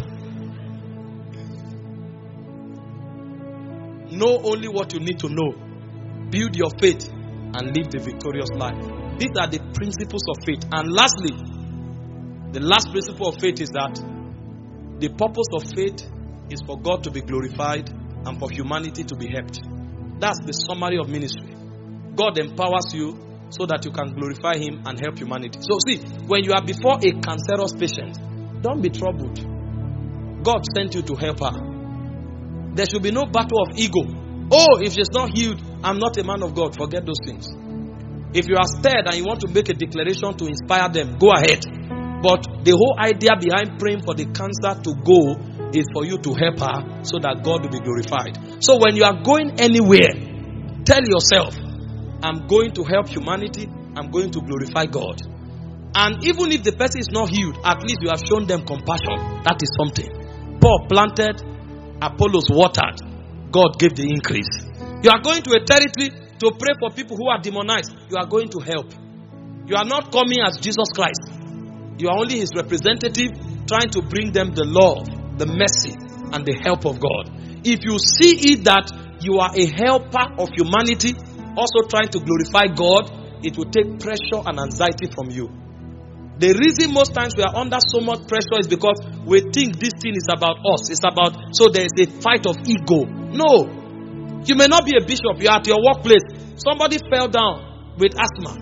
Know only what you need to know. Build your faith and live the victorious life. These are the principles of faith. And lastly, the last principle of faith is that the purpose of faith is for God to be glorified and for humanity to be helped. That's the summary of ministry. God empowers you so that you can glorify Him and help humanity. So see, when you are before a cancerous patient, don't be troubled. God sent you to help her. There should be no battle of ego. Oh, if she's not healed, I'm not a man of God. Forget those things. If you are stirred and you want to make a declaration to inspire them, go ahead. But the whole idea behind praying for the cancer to go is for you to help her so that God will be glorified. So when you are going anywhere, tell yourself, I'm going to help humanity. I'm going to glorify God. And even if the person is not healed, at least you have shown them compassion. That is something. Paul planted, Apollos watered, God gave the increase. You are going to a territory to pray for people who are demonized. You are going to help. You are not coming as Jesus Christ. You are only His representative, trying to bring them the love, the mercy, and the help of God. If you see it that you are a helper of humanity, also trying to glorify God, it will take pressure and anxiety from you. The reason most times we are under so much pressure is because we think this thing is about us. It's about, so there is a fight of ego. No. You may not be a bishop. You are at your workplace. Somebody fell down with asthma.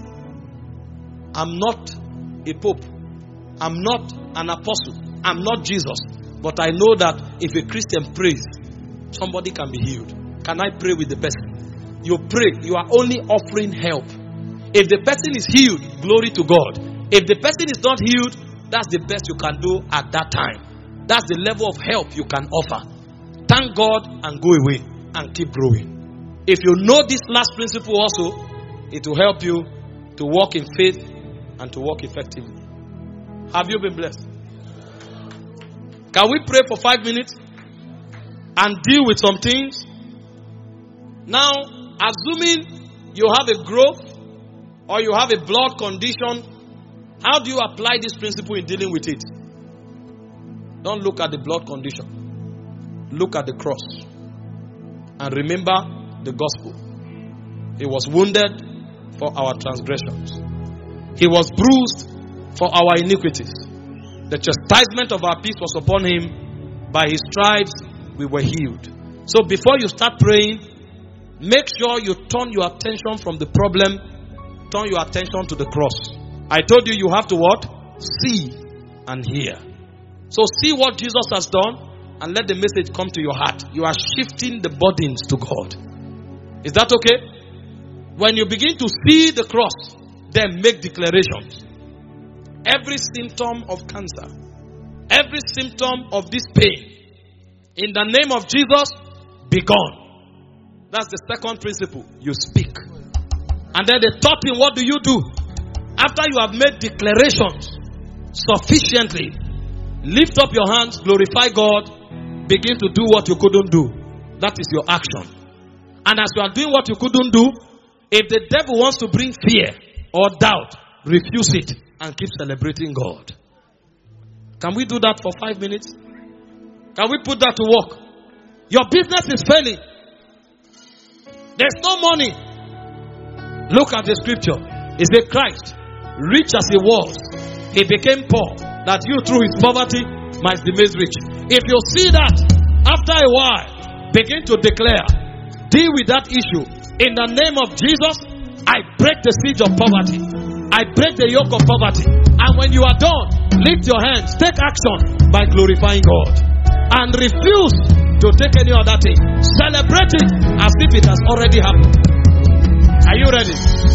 I'm not a pope. I'm not an apostle. I'm not Jesus. But I know that if a Christian prays, somebody can be healed. Can I pray with the person? You pray. You are only offering help. If the person is healed, glory to God. If the person is not healed, that's the best you can do at that time. That's the level of help you can offer. Thank God and go away and keep growing. If you know this last principle also, it will help you to walk in faith and to walk effectively. Have you been blessed? Can we pray for 5 minutes and deal with some things? Now, assuming you have a growth or you have a blood condition, how do you apply this principle in dealing with it? Don't look at the blood condition. Look at the cross. And remember the gospel. He was wounded for our transgressions. He was bruised for our iniquities. The chastisement of our peace was upon him. By his stripes we were healed. So before you start praying, make sure you turn your attention from the problem, turn your attention to the cross. I told you have to what? See and hear. So see what Jesus has done and let the message come to your heart. You are shifting the burdens to God. Is that okay? When you begin to see the cross, then make declarations. Every symptom of cancer, every symptom of this pain, in the name of Jesus, be gone. That's the second principle. You speak. And then the third thing, what do? After you have made declarations sufficiently, lift up your hands, glorify God, begin to do what you couldn't do. That is your action. And as you are doing what you couldn't do, if the devil wants to bring fear or doubt, refuse it and keep celebrating God. Can we do that for 5 minutes? Can we put that to work? Your business is failing. There's no money. Look at the scripture. It says Christ, rich as he was, he became poor, that you through his poverty might be made rich. If you see that, after a while, begin to declare, deal with that issue. In the name of Jesus, I break the siege of poverty. I break the yoke of poverty. And when you are done, lift your hands, take action by glorifying God. And refuse to take any other thing. Celebrate it as if it has already happened. Are you ready?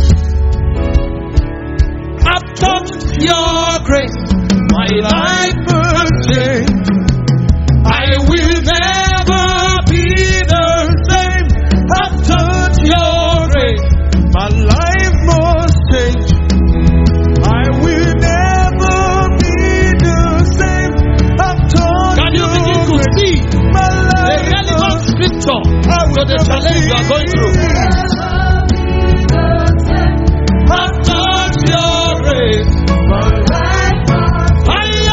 I've touched your grace. My life will change. I will never be the same. I've touched your grace. My life must change. I will never be the same. I've touched. Can you begin to see the relevant scripture to the challenge you are going through? I've touched your grace. My life must change.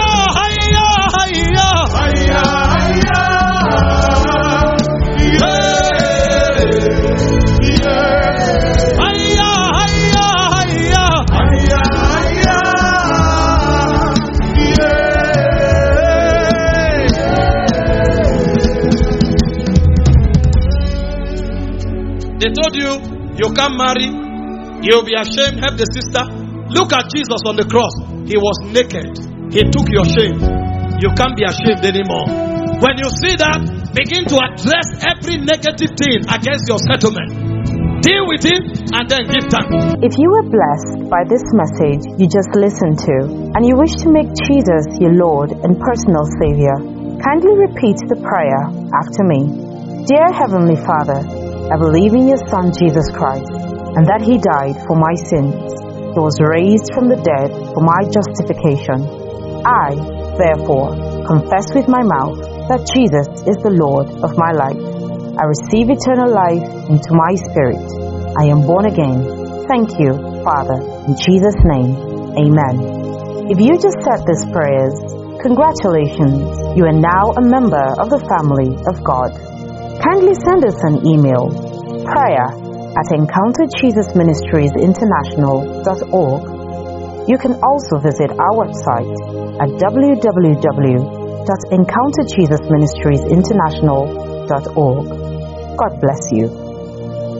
They told you can't marry, you'll be ashamed. Help the sister. Look at Jesus on the cross. He was naked. He took your shame. You can't be ashamed anymore. When you see that, begin to address every negative thing against your settlement. Deal with it and then give thanks. If you were blessed by this message you just listened to, and you wish to make Jesus your Lord and personal Savior, kindly repeat the prayer after me. Dear Heavenly Father, I believe in your Son Jesus Christ, and that He died for my sins. He was raised from the dead for my justification. I, therefore, confess with my mouth that Jesus is the Lord of my life. I receive eternal life into my spirit. I am born again. Thank you, Father. In Jesus' name, amen. If you just said these prayers, Congratulations, you are now a member of the family of God. Kindly send us an email, prayer@encounterjesusministriesinternational.org. You can also visit our website at www.encounterjesusministriesinternational.org. God bless you.